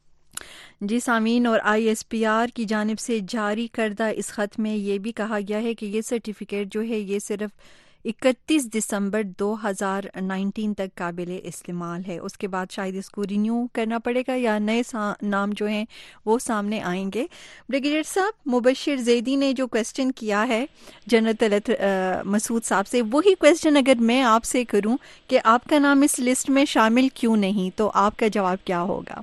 جی سامعین، اور آئی ایس پی آر کی جانب سے جاری کردہ اس خط میں یہ بھی کہا گیا ہے کہ یہ سرٹیفکیٹ جو ہے یہ صرف اکتیس دسمبر دو ہزار نائنٹین تک قابل استعمال ہے. اس کے بعد شاید اس کو رینیو کرنا پڑے گا یا نئے نام جو ہیں وہ سامنے آئیں گے. بریگیڈیئر صاحب، مبشر زیدی نے جو کویسچن کیا ہے جنرل طلعت مسعود صاحب سے، وہی کویسچن اگر میں آپ سے کروں کہ آپ کا نام اس لسٹ میں شامل کیوں نہیں، تو آپ کا جواب کیا ہوگا؟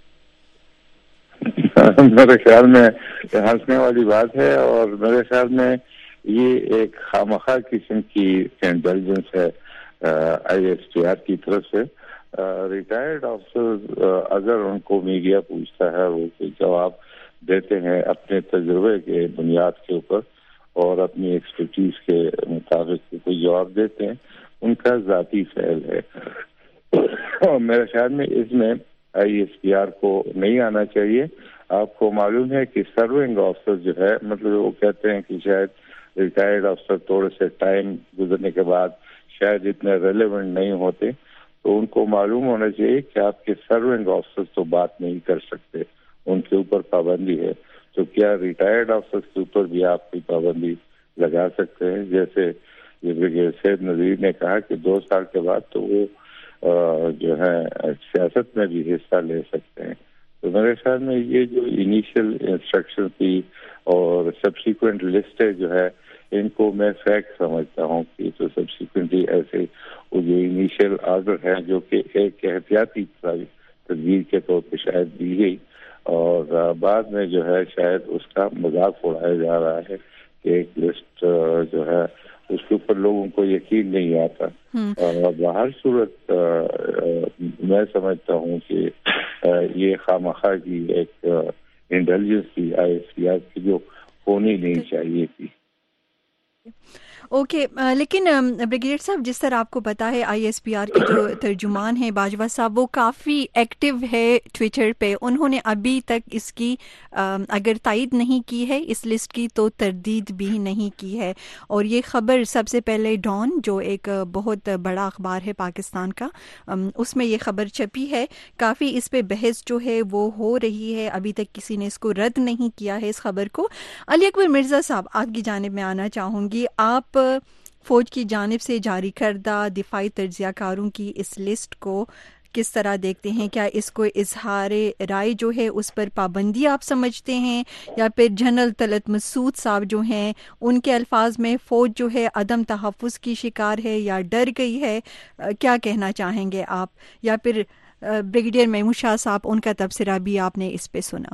میرے خیال میں ہنسنے والی بات ہے اور میرے خیال میں یہ ایک خامخواہ قسم کی انٹیلیجنس ہے آئی ایس پی آر کی طرف سے. ریٹائرڈ آفیسر اگر ان کو میڈیا پوچھتا ہے وہ جواب دیتے ہیں اپنے تجربے کے بنیاد کے اوپر اور اپنی ایکسپرٹیز کے مطابق کوئی جواب دیتے ہیں، ان کا ذاتی فعل ہے. میرے خیال میں اس میں آئی ایس پی آر کو نہیں آنا چاہیے. آپ کو معلوم ہے کہ سرونگ آفیسر جو ہے، مطلب وہ کہتے ہیں کہ شاید ریٹائرڈ افسر تھوڑے سے ٹائم گزرنے کے بعد شاید اتنے ریلیونٹ نہیں ہوتے، تو ان کو معلوم ہونا چاہیے کہ آپ کے سرونگ آفیسر تو بات نہیں کر سکتے، ان کے اوپر پابندی ہے. تو تو کیا ریٹائرڈ افسر کے اوپر بھی آپ کوئی پابندی لگا سکتے ہیں؟ جیسے بریگیڈیئر سید نذیر نے کہا کہ دو سال کے بعد تو وہ جو ہے سیاست میں بھی حصہ لے سکتے ہیں. تو میرے خیال میں یہ جو انیشیل انسٹرکشن تھی اور سبسیکوینٹ لسٹیں جو ہے ان کو میں فیکٹ سمجھتا ہوں کہ تو سبسیکوینٹلی ایسے وہ جو انیشیل آرڈر ہے جو کہ ایک احتیاطی تدبیر کے طور پہ شاید دی گئی اور بعد میں جو ہے شاید اس کا مذاق اڑایا جا رہا ہے کہ ایک لسٹ جو ہے اس کے اوپر لوگوں کو یقین نہیں آتا. بہر صورت میں سمجھتا ہوں کہ یہ خامخواہ کی ایک انٹیلیجنس تھی آئی ایس پی آر کی جو ہونی نہیں چاہیے تھی. اوکے okay, لیکن بریگیڈیئر صاحب جس طرح آپ کو پتا ہے آئی ایس پی آر کے جو ترجمان ہیں باجوہ صاحب وہ کافی ایکٹیو ہے ٹویٹر پہ. انہوں نے ابھی تک اس کی اگر تائید نہیں کی ہے اس لسٹ کی تو تردید بھی نہیں کی ہے. اور یہ خبر سب سے پہلے ڈان جو ایک بہت بڑا اخبار ہے پاکستان کا اس میں یہ خبر چھپی ہے. کافی اس پہ بحث جو ہے وہ ہو رہی ہے. ابھی تک کسی نے اس کو رد نہیں کیا ہے اس خبر کو. علی اکبر مرزا صاحب آپ کی جانب میں آنا چاہوں گی. آپ فوج کی جانب سے جاری کردہ دفاعی تجزیہ کاروں کی اس لسٹ کو کس طرح دیکھتے ہیں؟ کیا اس کو اظہار رائے جو ہے اس پر پابندی آپ سمجھتے ہیں یا پھر جنرل طلعت مسعود صاحب جو ہیں ان کے الفاظ میں فوج جو ہے عدم تحفظ کی شکار ہے یا ڈر گئی ہے؟ کیا کہنا چاہیں گے آپ؟ یا پھر بریگیڈیئر محمود شاہ صاحب ان کا تبصرہ بھی آپ نے اس پہ سنا؟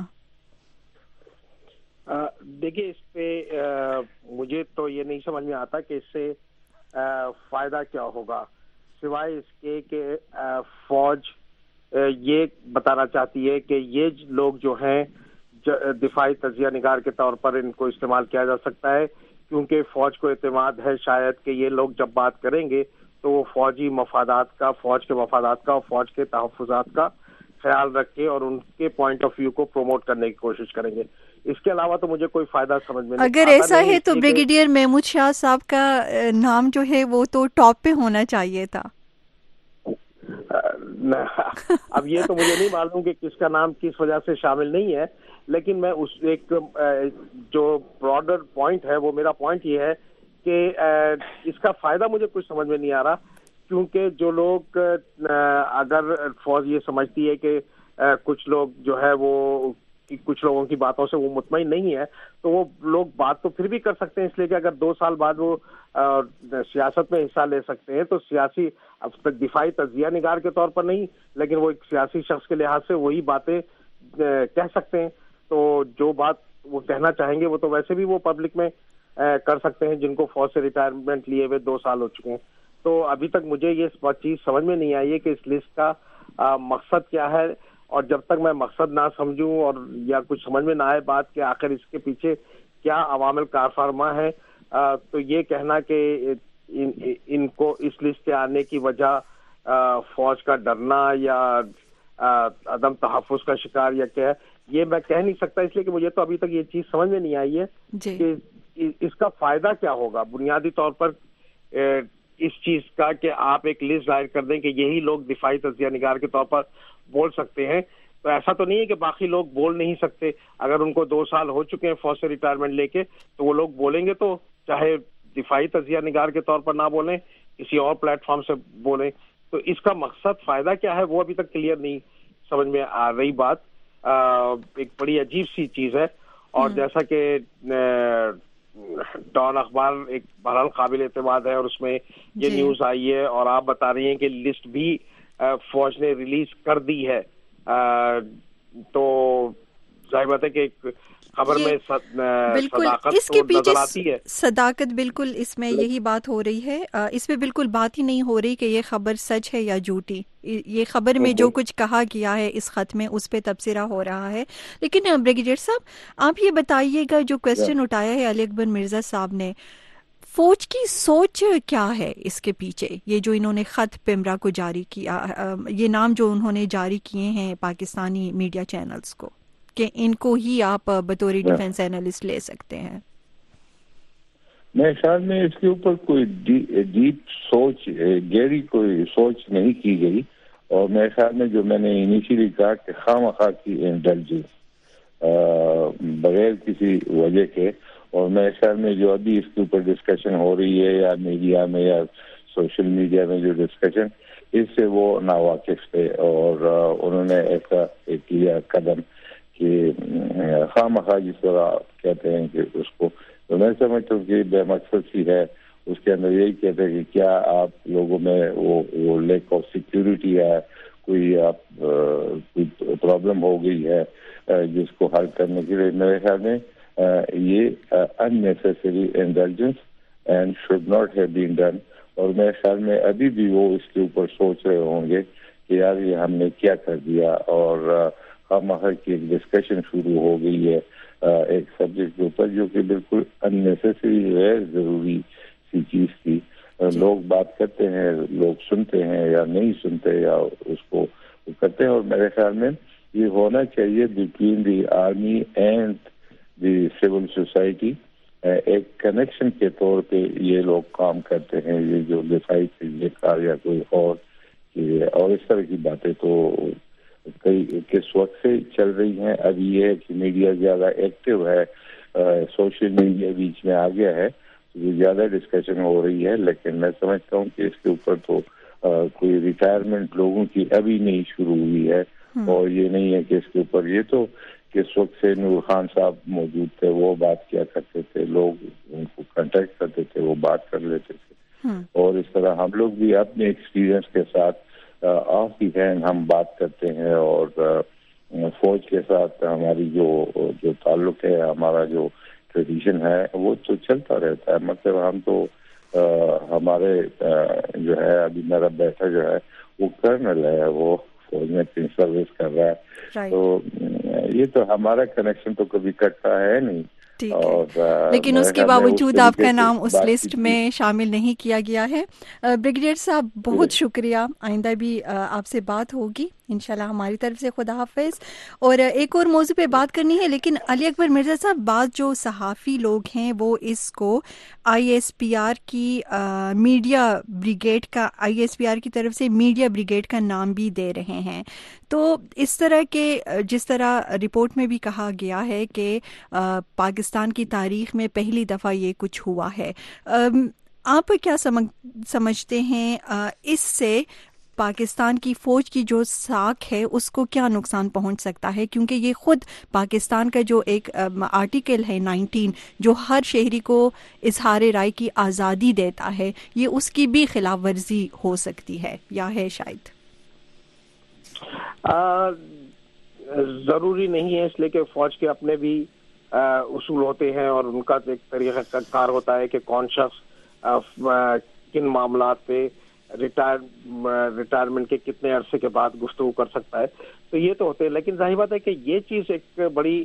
دیکھیے اس پہ مجھے تو یہ نہیں سمجھ میں آتا کہ اس سے فائدہ کیا ہوگا سوائے اس کے کہ فوج یہ بتانا چاہتی ہے کہ یہ لوگ جو ہیں دفاعی تجزیہ نگار کے طور پر ان کو استعمال کیا جا سکتا ہے کیونکہ فوج کو اعتماد ہے شاید کہ یہ لوگ جب بات کریں گے تو وہ فوجی مفادات کا فوج کے مفادات کا اور فوج کے تحفظات کا خیال رکھ کے اور ان کے پوائنٹ آف ویو کو پروموٹ کرنے کی کوشش کریں گے. اس کے علاوہ تو مجھے کوئی فائدہ سمجھ میں نہیں. اگر ایسا ہے تو بریگیڈیئر محمود شاہ صاحب کا نام جو ہے وہ تو ٹاپ پہ ہونا چاہیے تھا. اب یہ تو مجھے نہیں معلوم کہ کس کا نام کس وجہ سے شامل نہیں ہے لیکن میں اس ایک جو براڈر پوائنٹ ہے وہ میرا پوائنٹ یہ ہے کہ اس کا فائدہ مجھے کچھ سمجھ میں نہیں آ رہا کیونکہ جو لوگ اگر فوج یہ سمجھتی ہے کہ کچھ لوگ جو ہے وہ کچھ لوگوں کی باتوں سے وہ مطمئن نہیں ہے تو وہ لوگ بات تو پھر بھی کر سکتے ہیں اس لیے کہ اگر دو سال بعد وہ سیاست میں حصہ لے سکتے ہیں تو سیاسی اب تک دفاعی تجزیہ نگار کے طور پر نہیں لیکن وہ ایک سیاسی شخص کے لحاظ سے وہی باتیں کہہ سکتے ہیں. تو جو بات وہ کہنا چاہیں گے وہ تو ویسے بھی وہ پبلک میں کر سکتے ہیں جن کو فوج سے ریٹائرمنٹ لیے ہوئے دو سال ہو چکے ہیں. تو ابھی تک مجھے یہ چیز سمجھ میں نہیں آئی ہے کہ اس لسٹ کا مقصد کیا ہے اور جب تک میں مقصد نہ سمجھوں اور یا کچھ سمجھ میں نہ آئے بات کہ آخر اس کے پیچھے کیا عوامل کار فرما ہے تو یہ کہنا کہ ان, ان کو اس لسٹ کے آنے کی وجہ فوج کا ڈرنا یا عدم تحفظ کا شکار یا کیا ہے یہ میں کہہ نہیں سکتا اس لیے کہ مجھے تو ابھی تک یہ چیز سمجھ میں نہیں آئی ہے جی. کہ اس کا فائدہ کیا ہوگا بنیادی طور پر اس چیز کا کہ آپ ایک لسٹ ظاہر کر دیں کہ یہی لوگ دفاعی تجزیہ نگار کے طور پر بول سکتے ہیں. تو ایسا تو نہیں ہے کہ باقی لوگ بول نہیں سکتے. اگر ان کو دو سال ہو چکے ہیں فوج سے ریٹائرمنٹ لے کے تو وہ لوگ بولیں گے تو چاہے دفاعی تجزیہ نگار کے طور پر نہ بولیں کسی اور پلیٹ فارم سے بولیں. تو اس کا مقصد فائدہ کیا ہے وہ ابھی تک کلیئر نہیں سمجھ میں آ رہی. بات ایک بڑی عجیب سی چیز ہے اور جیسا کہ ڈان اخبار ایک بہرحال قابل اعتماد ہے اور اس میں یہ جی. نیوز آئی ہے اور آپ بتا رہی ہیں کہ لسٹ بھی فوج نے ریلیز کر دی ہے. تو ظاہر بات ہے کہ خبر میں صداقت اس کے پیچھے آتی ہے. صداقت بالکل اس میں یہی بات ہو رہی ہے. اس میں بالکل بات ہی نہیں ہو رہی کہ یہ خبر سچ ہے یا جھوٹی. یہ خبر میں جو کچھ کہا گیا ہے اس خط میں اس پہ تبصرہ ہو رہا ہے. لیکن بریگیڈیئر صاحب آپ یہ بتائیے گا جو کوشچن اٹھایا ہے علی اکبر مرزا صاحب نے فوج کی سوچ کیا ہے اس کے پیچھے؟ یہ جو انہوں نے خط پیمرا کو جاری کیا یہ نام جو انہوں نے جاری کیے ہیں پاکستانی میڈیا چینلز کو کہ ان کو ہی آپ بطور ڈیفنس اینالسٹ لے سکتے ہیں. میرے خیال میں اس کے اوپر کوئی ڈیپ سوچ گہری کوئی سوچ نہیں کی گئی اور میرے خیال میں جو میں نے انیشیلی کہا کہ خواہ مخواہ کی انٹیلیجنس بغیر کسی وجہ کے. اور میرے خیال میں جو ابھی اس کے اوپر ڈسکشن ہو رہی ہے یا میڈیا میں یا سوشل میڈیا میں جو ڈسکشن, اس سے وہ ناواقف تھے اور انہوں نے ایسا ایک لیا قدم کہ خواہ مخواہ جس طرح کہتے ہیں کہ اس کو, تو میں سمجھتا ہوں کہ بے مقصد سی ہے. اس کے اندر یہی کہتے ہیں کہ کیا آپ لوگوں میں وہ وہ لیک آف سیکیورٹی ہے, کوئی آپ کوئی پرابلم ہو گئی ہے جس کو حل کرنے کے لیے. میرے خیال میں یہ unnecessary indulgence and should not have been done. اور میرے خیال میں ابھی بھی وہ اس کے اوپر سوچ رہے ہوں گے کہ یار یہ ہم نے کیا کر دیا. اور ہم کی ایک ڈسکشن شروع ہو گئی ہے ایک سبجیکٹ کے اوپر جو کہ بالکل ان نیسیسری غیر ضروری سی چیز تھی. لوگ بات کرتے ہیں, لوگ سنتے ہیں یا نہیں سنتے یا اس کو کرتے ہیں. اور میرے خیال میں یہ ہونا چاہیے between the army and the civil society, ایک کنیکشن کے طور پہ یہ لوگ کام کرتے ہیں. یہ جو دفاعی تجزیہ کار یا کوئی اور اور اس طرح کی باتیں تو کئی کس وقت سے چل رہی ہیں. ابھی یہ ہے کہ میڈیا زیادہ ایکٹیو ہے, سوشل میڈیا بیچ میں آ گیا ہے, زیادہ ڈسکشن ہو رہی ہے. لیکن میں سمجھتا ہوں کہ اس کے اوپر تو کوئی ریٹائرمنٹ لوگوں کی ابھی نہیں شروع ہوئی ہے. اور یہ نہیں ہے کہ اس کے اوپر یہ تو کس وقت سے نور خان صاحب موجود تھے وہ بات کیا کرتے تھے, لوگ ان کو کنٹیکٹ کرتے تھے, وہ بات کر لیتے تھے. اور اس طرح ہم لوگ بھی اپنے ایکسپیرئنس کے ساتھ آف دی ہینڈ ہم بات کرتے ہیں. اور فوج کے ساتھ ہماری جو جو تعلق ہے, ہمارا جو ٹریڈیشن ہے وہ تو چلتا رہتا ہے. مطلب ہم تو ہمارے جو ہے ابھی میرا بیٹا جو ہے وہ کرنل ہے, وہ فوج میں سروس کر رہا ہے. تو یہ تو ہمارا کنیکشن تو کبھی کٹتا ہے نہیں. لیکن اس کے باوجود آپ کا نام اس لسٹ میں شامل نہیں کیا گیا ہے. بریگیڈیئر صاحب بہت شکریہ, آئندہ بھی آپ سے بات ہوگی انشاءاللہ ہماری طرف سے. خدا حافظ. اور ایک اور موضوع پہ بات کرنی ہے, لیکن علی اکبر مرزا صاحب بعض جو صحافی لوگ ہیں وہ اس کو آئی ایس پی آر کی میڈیا بریگیڈ کا آئی ایس پی آر کی طرف سے میڈیا بریگیڈ کا نام بھی دے رہے ہیں. تو اس طرح کے جس طرح رپورٹ میں بھی کہا گیا ہے کہ پاکستان کی تاریخ میں پہلی دفعہ یہ کچھ ہوا ہے, آپ کیا سمجھتے ہیں اس سے پاکستان کی فوج کی جو ساکھ ہے اس کو کیا نقصان پہنچ سکتا ہے؟ کیونکہ یہ خود پاکستان کا جو ایک آرٹیکل ہے نائنٹین جو ہر شہری کو اظہار رائے کی آزادی دیتا ہے, یہ اس کی بھی خلاف ورزی ہو سکتی ہے یا ہے شاید؟ آ, ضروری نہیں ہے, اس لیے کہ فوج کے اپنے بھی اصول ہوتے ہیں اور ان کا ایک طریقہ کار ہوتا ہے کہ کون شخص کن معاملات پہ ریٹائر ریٹائرمنٹ کے کتنے عرصے کے بعد گفتگو کر سکتا ہے. تو یہ تو ہوتے ہیں, لیکن ظاہر بات ہے کہ یہ چیز ایک بڑی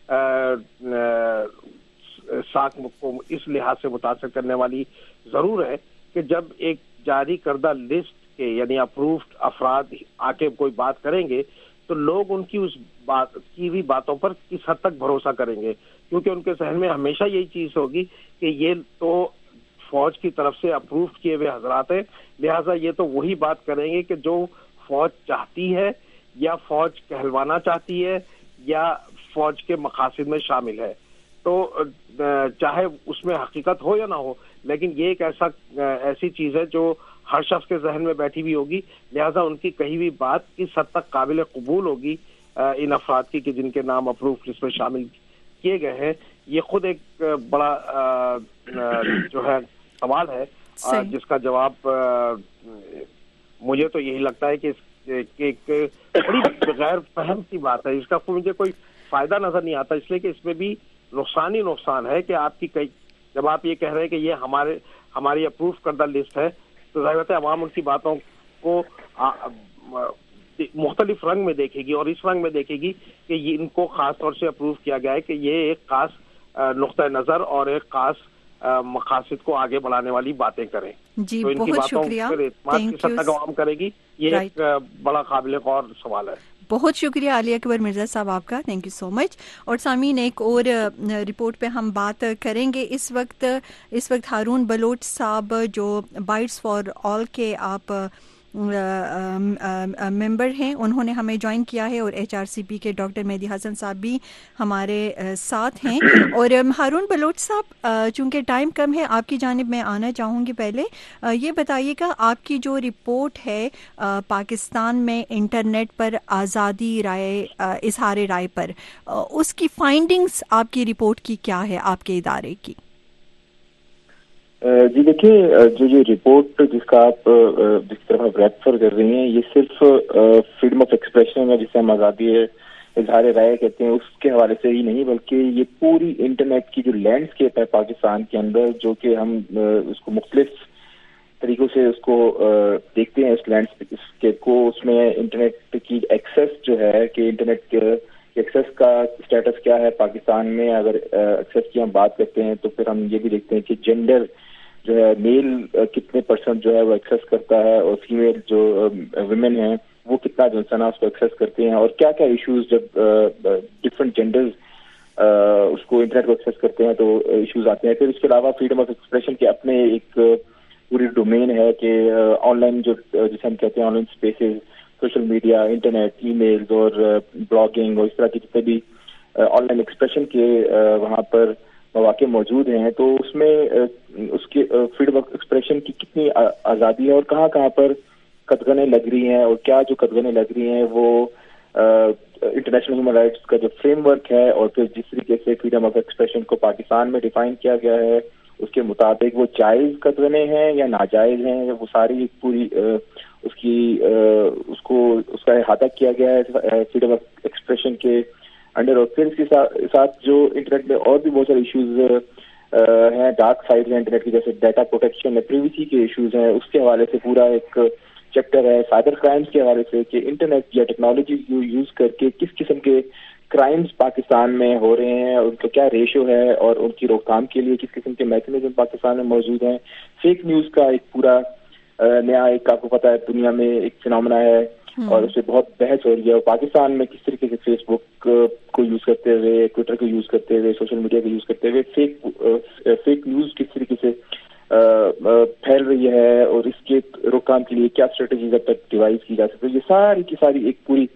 ساکھ کو اس لحاظ سے متاثر کرنے والی ضرور ہے کہ جب ایک جاری کردہ لسٹ کے یعنی اپرووڈ افراد آ کے کوئی بات کریں گے تو لوگ ان کی اس بات کی ہوئی باتوں پر کس حد تک بھروسہ کریں گے, کیونکہ ان کے ذہن میں ہمیشہ یہی چیز ہوگی کہ یہ تو فوج کی طرف سے اپروو کیے ہوئے حضرات ہیں, لہٰذا یہ تو وہی بات کریں گے کہ جو فوج چاہتی ہے یا فوج کہلوانا چاہتی ہے یا فوج کے مقاصد میں شامل ہے. تو چاہے اس میں حقیقت ہو یا نہ ہو, لیکن یہ ایک ایسا ایسی چیز ہے جو ہر شخص کے ذہن میں بیٹھی ہوئی ہوگی, لہٰذا ان کی کہی ہوئی بات کس حد تک قابل قبول ہوگی ان افراد کی کہ جن کے نام اپروف لسٹ میں شامل کیے گئے ہیں. یہ خود ایک بڑا جو ہے سوال ہے جس کا جواب مجھے تو یہی لگتا ہے کہ ایک بڑی غیر فہم سی بات ہے, اس کا مجھے کوئی فائدہ نظر نہیں آتا, اس لیے کہ اس میں بھی نقصان ہی نقصان ہے کہ آپ کی کئی جب آپ یہ کہہ رہے ہیں کہ یہ ہمارے ہماری اپروو کردہ لسٹ ہے تو ظاہر ہے عوام ان کی باتوں کو مختلف رنگ میں دیکھے گی اور اس رنگ میں دیکھے گی کہ یہ ان کو خاص طور سے اپروو کیا گیا ہے کہ یہ ایک خاص نقطۂ نظر اور ایک خاص مقاصد کو آگے بڑھانے والی باتیں کریں. جی تو ان کی باتوں پر اعتماد کس حد تک عوام کرے گی, یہ ایک بڑا قابل غور سوال ہے. بہت شکریہ علی اکبر مرزا صاحب آپ کا, تھینک یو سو مچ. اور سامعین ایک اور رپورٹ پہ ہم بات کریں گے. اس وقت اس وقت ہارون بلوچ صاحب جو بائٹس فار آل کے آپ मेंबर हैं, उन्होंने हमें ज्वाइन किया है, और एचआरसीपी के डॉक्टर मेहदी हसन साहब भी हमारे साथ हैं। और हारून बलोच साहब, चूँकि टाइम कम है, आपकी जानिब मैं आना चाहूँगी। पहले ये बताइएगा, आपकी जो रिपोर्ट है पाकिस्तान में इंटरनेट पर आज़ादी राय इजहार राय पर, उसकी फाइंडिंग्स आपकी रिपोर्ट की क्या है, आपके इदारे की? जी देखिए, जो ये रिपोर्ट जिसका आप जिस तरह आप रेफर कर रही हैं, ये सिर्फ फ्रीडम ऑफ एक्सप्रेशन है, जिसे हम आज़ादी इजहार राय कहते हैं, उसके हवाले से ही नहीं, बल्कि ये पूरी इंटरनेट की जो लैंडस्केप है पाकिस्तान के अंदर, जो कि हम उसको मुख्तलिफ तरीकों से उसको देखते हैं, इस लैंडस्केप को। उसमें इंटरनेट की एक्सेस जो है कि इंटरनेट के एक्सेस का स्टेटस क्या है पाकिस्तान में। अगर एक्सेस की हम बात करते हैं तो फिर हम ये भी देखते हैं कि जेंडर जो है, मेल कितने परसेंट जो है वो एक्सेस करता है, और फीमेल जो वुमेन हैं वो कितना जो है ना उसको एक्सेस करते हैं, और क्या क्या इश्यूज जब डिफरेंट जेंडर्स उसको इंटरनेट को एक्सेस करते हैं तो इश्यूज आते हैं। फिर इसके अलावा फ्रीडम ऑफ एक्सप्रेशन के अपने एक पूरी डोमेन है कि ऑनलाइन जो जिसे हम कहते हैं online spaces, social media, internet, emails और ब्लॉगिंग और इस तरह की जितने भी ऑनलाइन एक्सप्रेशन के वहाँ पर मौके मौजूद हैं, तो उसमें उसके फ्रीडम ऑफ एक्सप्रेशन की कितनी आज़ादी है और कहाँ कहाँ पर कदगने लग रही हैं, और क्या जो कदगने लग रही हैं वो इंटरनेशनल ह्यूमन राइट्स का जो फ्रेमवर्क है, और फिर जिस तरीके से फ्रीडम ऑफ एक्सप्रेशन को पाकिस्तान में डिफाइन किया गया है उसके मुताबिक वो जायज़ कदगने हैं या नाजायज़ हैं, वो सारी पूरी आ, उसकी आ, उसको उसका अहाता किया गया है फ्रीडम ऑफ एक्सप्रेशन के अंडर। और फिर इसके साथ, साथ जो इंटरनेट में और भी बहुत सारे इश्यूज हैं, डार्क साइड है इंटरनेट की, जैसे डाटा प्रोटेक्शन है, प्रिवेसी के इश्यूज हैं, उसके हवाले से पूरा एक चैप्टर है। साइबर क्राइम्स के हवाले से कि इंटरनेट या टेक्नोलॉजी को यूज करके किस किस्म के क्राइम्स पाकिस्तान में हो रहे हैं, उनका क्या रेशो है, और उनकी रोकथाम के लिए किस किस्म के मैकेनिज्म पाकिस्तान में मौजूद हैं। फेक न्यूज का एक पूरा नया एक, आपको पता है, दुनिया में एक फिनोमेना है और उस पर बहुत बहस हो रही है। और पाकिस्तान में किस तरीके से फेसबुक को यूज करते हुए, ट्विटर को यूज करते हुए, सोशल मीडिया को यूज करते हुए फेक फेक न्यूज किस तरीके से फैल रही है, और इसके रोकथाम के लिए क्या स्ट्रेटेजीज अब तक डिवाइस की जा सकती है। ये सारी की सारी एक पूरी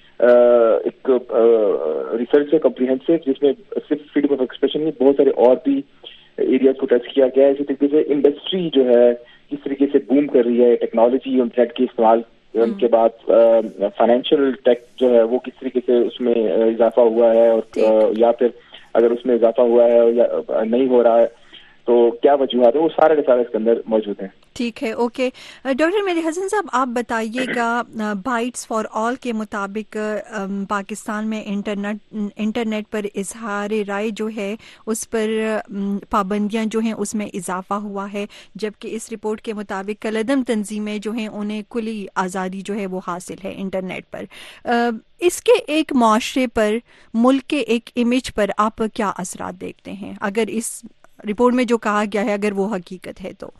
एक रिसर्च है कॉम्प्रिहेंसिव, जिसमें सिर्फ फ्रीडम ऑफ एक्सप्रेशन नहीं, बहुत सारे और भी एरियाज को टच किया गया है। इसी तरीके से इंडस्ट्री जो है किस तरीके से बूम कर रही है, टेक्नोलॉजी इंटरनेट के इस्तेमाल के बाद फाइनेंशियल टेक जो है वो किस तरीके से उसमें इजाफा हुआ है, और या फिर अगर उसमें इजाफा हुआ है या नहीं हो रहा है तो क्या वजूहत है, वो सारे के सारे इसके अंदर मौजूद हैं। ठीक है, ओके। डॉक्टर मेहदी हसन साहब, आप बताइएगा, बाइट्स फॉर ऑल के मुताबिक पाकिस्तान में इंटरनेट इंटरनेट पर इजहार राय जो है उस पर पाबंदियां जो हैं उसमें इजाफा हुआ है, जबकि इस रिपोर्ट के मुताबिक कलदम तंजीमें जो हैं उन्हें कुली आज़ादी जो है वो हासिल है इंटरनेट पर। इसके एक माशरे पर, मुल्क के एक इमेज पर आप क्या असरात देखते हैं, अगर इस रिपोर्ट में जो कहा गया है अगर वो हकीकत है तो?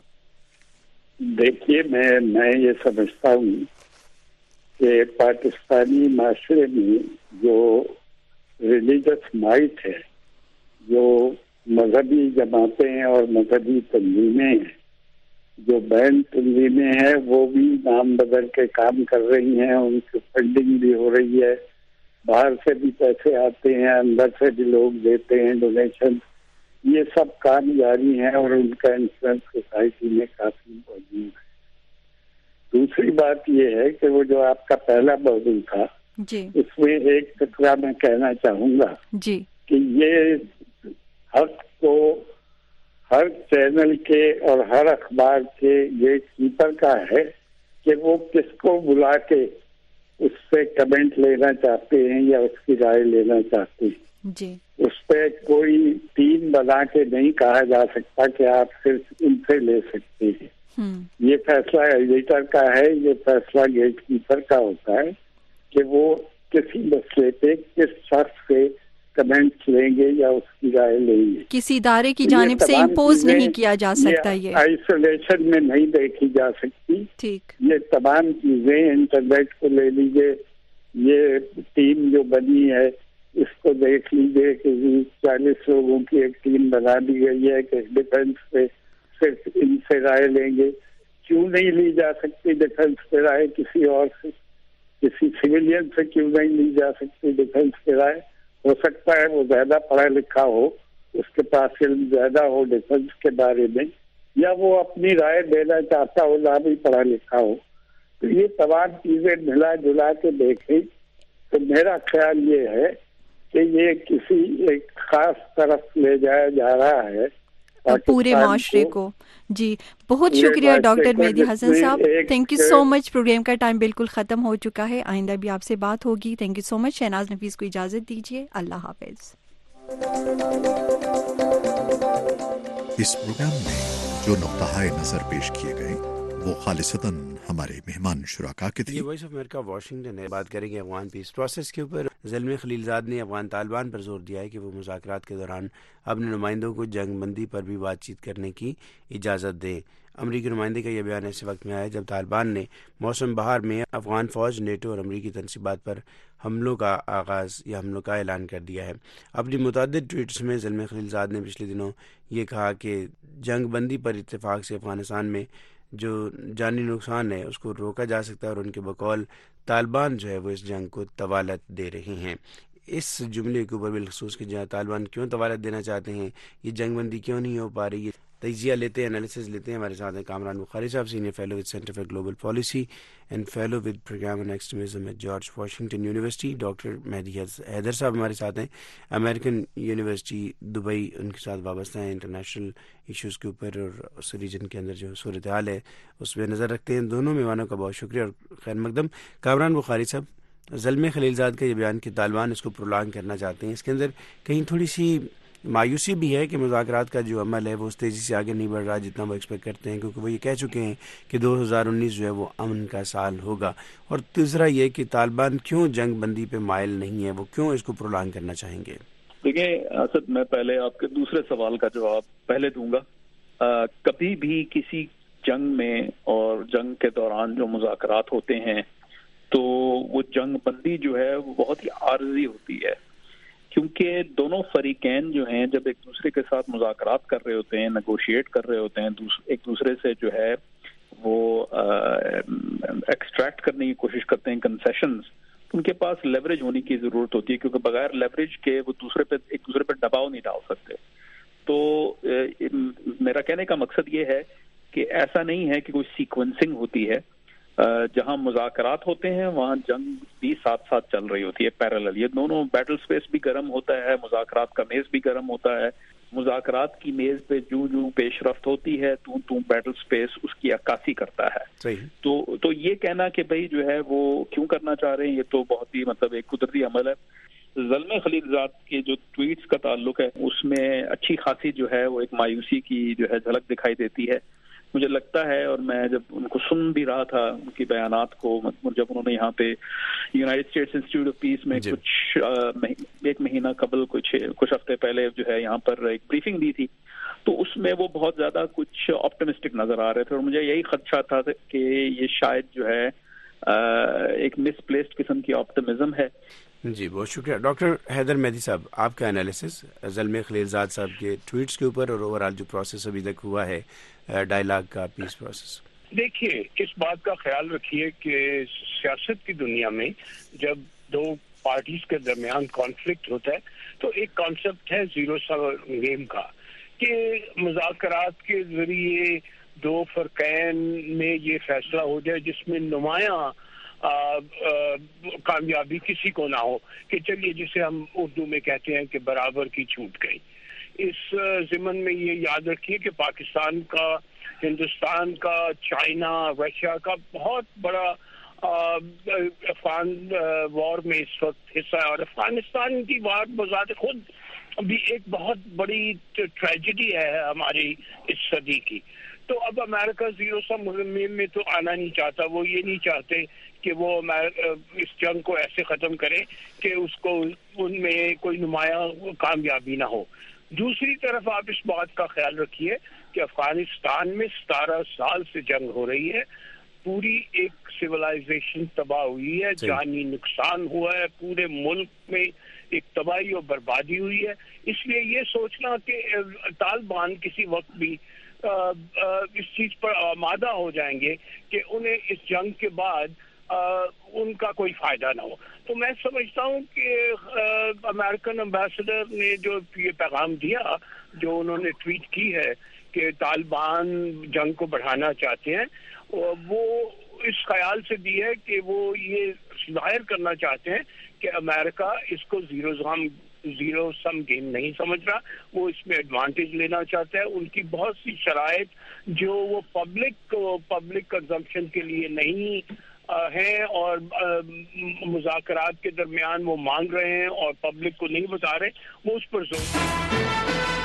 देखिए, मैं मैं ये समझता हूँ कि पाकिस्तानी माशरे में जो रिलीजियस माइट है, जो मजहबी जमातें हैं और मजहबी तंजीमें हैं, जो बैंड तंजीमें हैं, वो भी नाम बदल के काम कर रही हैं, उनकी फंडिंग भी हो रही है, बाहर से भी पैसे आते हैं, अंदर से भी लोग देते हैं डोनेशन, ये सब काम जारी है और उनका इन्फ्लुएंस सोसाइटी में काफी मौजूद है। दूसरी बात ये है कि वो जो आपका पहला मौजूद था जी, उसमें एक टुकड़ा मैं कहना चाहूंगा जी कि ये हक को हर चैनल के और हर अखबार के गेट कीपर का है कि वो किसको बुला के उससे कमेंट लेना चाहते हैं या उसकी राय लेना चाहते हैं जी। उस पर कोई टीम बना के नहीं कहा जा सकता कि आप सिर्फ इनसे ले सकते हैं। ये फैसला एडिटर का है, ये फैसला गेट कीपर का होता है कि वो किसी मसले पे किस शख्स से कमेंट्स लेंगे या उसकी राय लेंगे। किसी इदारे की जानिब से इम्पोज नहीं किया जा सकता, ये आइसोलेशन में नहीं देखी जा सकती। ठीक, ये तमाम चीजें इंटरनेट को ले लीजिए, ये टीम जो बनी है इसको देख लीजिए कि चालीस लोगों की एक टीम बना दी गई है कि डिफेंस पे सिर्फ इनसे राय लेंगे। کیوں نہیں لی جا سکتی ڈیفینس پہ رائے کسی اور سے, کسی سویلین سے کیوں نہیں لی جا سکتی ڈیفینس پہ رائے؟ ہو سکتا ہے وہ زیادہ پڑھا لکھا ہو, اس کے پاس علم زیادہ ہو ڈیفینس کے بارے میں, یا وہ اپنی رائے دینا چاہتا ہو نہ بھی پڑھا لکھا ہو. تو یہ تمام چیزیں ملا جلا کے دیکھیں تو میرا خیال یہ ہے کہ یہ کسی ایک خاص طرف لے جایا جا رہا ہے پورے معاشرے کو. جی بہت شکریہ ڈاکٹر مہدی حسن صاحب, thank you so much. Programme کا ٹائم بالکل ختم ہو چکا ہے, آئندہ بھی آپ سے بات ہوگی. Thank you so much. Shahnaz Nafees کو اجازت دیجیے, اللہ حافظ. اس پروگرام میں جو نقطہ نظر پیش کیے گئے وہ خالصتاً ہمارے مہمان شرکا کے تھے. یہ وائس آف امریکہ واشنگٹن ہے. بات کریں گے افغان پیس پروسیس کے اوپر. زلمے خلیل زاد نے افغان طالبان پر زور دیا ہے کہ وہ مذاکرات کے دوران اپنے نمائندوں کو جنگ بندی پر بھی بات چیت کرنے کی اجازت دیں. امریکی نمائندے کا یہ بیان ایسے وقت میں آیا جب طالبان نے موسم بہار میں افغان فوج, نیٹو اور امریکی تنصیبات پر حملوں کا آغاز یا حملوں کا اعلان کر دیا ہے. اپنی متعدد ٹویٹس میں زلمے خلیل زاد نے پچھلے دنوں یہ کہا کہ جنگ بندی پر اتفاق سے افغانستان میں جو جانی نقصان ہے اس کو روکا جا سکتا ہے, اور ان کے بقول طالبان جو ہے وہ اس جنگ کو طوالت دے رہے ہیں. اس جملے کے اوپر بالخصوص کہ جہاں طالبان کیوں طوالت دینا چاہتے ہیں, یہ جنگ بندی کیوں نہیں ہو پا رہی ہے, تجزیہ لیتے ہیں, انالیسز لیتے ہیں. ہمارے ساتھ ہیں کامران بخاری صاحب, senior fellow with Center for Global Policy and fellow with Program on Extremism at George Washington University. Doctor Mehdi Haider صاحب ہمارے ساتھ ہیں, امریکن یونیورسٹی دبئی, ان کے ساتھ وابستہ ہیں, انٹرنیشنل ایشوز کے اوپر اور اس ریجن کے اندر جو صورتحال ہے اس پہ نظر رکھتے ہیں. دونوں مہمانوں کا بہت شکریہ اور خیر مقدم. کامران بخاری صاحب, زلمے خلیل زاد کا یہ بیان کہ طالبان اس کو پرولانگ کرنا چاہتے ہیں, اس کے اندر کہیں تھوڑی سی مایوسی بھی ہے کہ مذاکرات کا جو عمل ہے وہ اس تیزی سے آگے نہیں بڑھ رہا جتنا وہ ایکسپیکٹ کرتے ہیں, کیونکہ وہ یہ کہہ چکے ہیں کہ دو ہزار انیس جو ہے وہ امن کا سال ہوگا. اور دوسرا یہ کہ طالبان کیوں جنگ بندی پہ مائل نہیں ہے, وہ کیوں اس کو پرولانگ کرنا چاہیں گے؟ دیکھیں اسد, میں پہلے آپ کے دوسرے سوال کا جواب پہلے دوں گا. آ, کبھی بھی کسی جنگ میں اور جنگ کے دوران جو مذاکرات ہوتے ہیں تو وہ جنگ بندی جو ہے وہ بہت ہی عارضی ہوتی ہے, کیونکہ دونوں فریقین جو ہیں جب ایک دوسرے کے ساتھ مذاکرات کر رہے ہوتے ہیں, نیگوشیٹ کر رہے ہوتے ہیں, ایک دوسرے سے جو ہے وہ ایکسٹریکٹ کرنے کی کوشش کرتے ہیں کنسیشنز, ان کے پاس لیوریج ہونے کی ضرورت ہوتی ہے, کیونکہ بغیر لیوریج کے وہ دوسرے پہ ایک دوسرے پہ دباؤ نہیں ڈال سکتے. تو میرا کہنے کا مقصد یہ ہے کہ ایسا نہیں ہے کہ کوئی سیکوینسنگ ہوتی ہے, جہاں مذاکرات ہوتے ہیں وہاں جنگ بھی ساتھ ساتھ چل رہی ہوتی ہے پیرالل. یہ دونوں بیٹل سپیس بھی گرم ہوتا ہے, مذاکرات کا میز بھی گرم ہوتا ہے. مذاکرات کی میز پہ جو جو پیش رفت ہوتی ہے تو تو بیٹل سپیس اس کی عکاسی کرتا ہے. صحیح. تو تو یہ کہنا کہ بھائی جو ہے وہ کیوں کرنا چاہ رہے ہیں, یہ تو بہت ہی مطلب ایک قدرتی عمل ہے. زلمے خلیل زاد کے جو ٹویٹس کا تعلق ہے اس میں اچھی خاصی جو ہے وہ ایک مایوسی کی جو ہے جھلک دکھائی دیتی ہے. مجھے لگتا ہے, اور میں جب ان کو سن بھی رہا تھا ان کی بیانات کو, جب انہوں نے یہاں پہ United States Institute of Peace میں کچھ ایک مہینہ قبل کچھ کچھ ہفتے پہلے جو ہے یہاں پر ایک بریفنگ دی تھی, تو اس میں وہ بہت زیادہ کچھ آپٹمسٹک نظر آ رہے تھے, اور مجھے یہی خدشہ تھا کہ یہ شاید جو ہے ایک مس پلیسڈ قسم کی آپٹمزم ہے. جی بہت شکریہ. ڈاکٹر حیدر مہدی صاحب, آپ کا انالیسس زلمے خلیل زاد صاحب کے ٹویٹس کے اوپر اور اوور آل جو پروسیس ابھی تک ہوا ہے ڈائیلاگ کا, پیس پروسیس. دیکھیے, اس بات کا خیال رکھیے کہ سیاست کی دنیا میں جب دو پارٹیز کے درمیان کانفلکٹ ہوتا ہے تو ایک کانسیپٹ ہے زیرو سم گیم کا, کہ مذاکرات کے ذریعے دو فرقین میں یہ فیصلہ ہو جائے جس میں نمایاں آ, آ, کامیابی کسی کو نہ ہو, کہ چلیے جسے ہم اردو میں کہتے ہیں کہ برابر کی چھوٹ گئی. اس ضمن میں یہ یاد رکھیے کہ پاکستان کا, ہندوستان کا, چائنا, رشیا کا بہت بڑا افغان وار میں اس وقت حصہ ہے, اور افغانستان کی وار بذات خود بھی ایک بہت بڑی ٹریجڈی ہے ہماری اس صدی کی. تو اب امریکہ زیرو سم مہم میں تو آنا نہیں چاہتا, وہ یہ نہیں چاہتے کہ وہ اس جنگ کو ایسے ختم کرے کہ اس کو ان میں کوئی نمایاں کامیابی نہ ہو. دوسری طرف آپ اس بات کا خیال رکھیے کہ افغانستان میں ستارہ سال سے جنگ ہو رہی ہے, پوری ایک سویلائزیشن تباہ ہوئی ہے, جانی نقصان ہوا ہے, پورے ملک میں ایک تباہی اور بربادی ہوئی ہے. اس لیے یہ سوچنا کہ طالبان کسی وقت بھی اس چیز پر آمادہ ہو جائیں گے کہ انہیں اس جنگ کے بعد ان کا کوئی فائدہ نہ ہو. تو میں سمجھتا ہوں کہ امریکن امبیسڈر نے جو یہ پیغام دیا، جو انہوں نے ٹویٹ کی ہے کہ طالبان جنگ کو بڑھانا چاہتے ہیں، وہ اس خیال سے دی ہے کہ وہ یہ ظاہر کرنا چاہتے ہیں کہ امریکہ اس کو zero sum zero sum game نہیں سمجھ رہا، وہ اس میں ایڈوانٹیج لینا چاہتا ہے. ان کی بہت سی شرائط جو وہ پبلک پبلک کنزمپشن کے لیے نہیں ہیں اور مذاکرات کے درمیان وہ مانگ رہے ہیں اور پبلک کو نہیں بتا رہے، وہ اس پر زور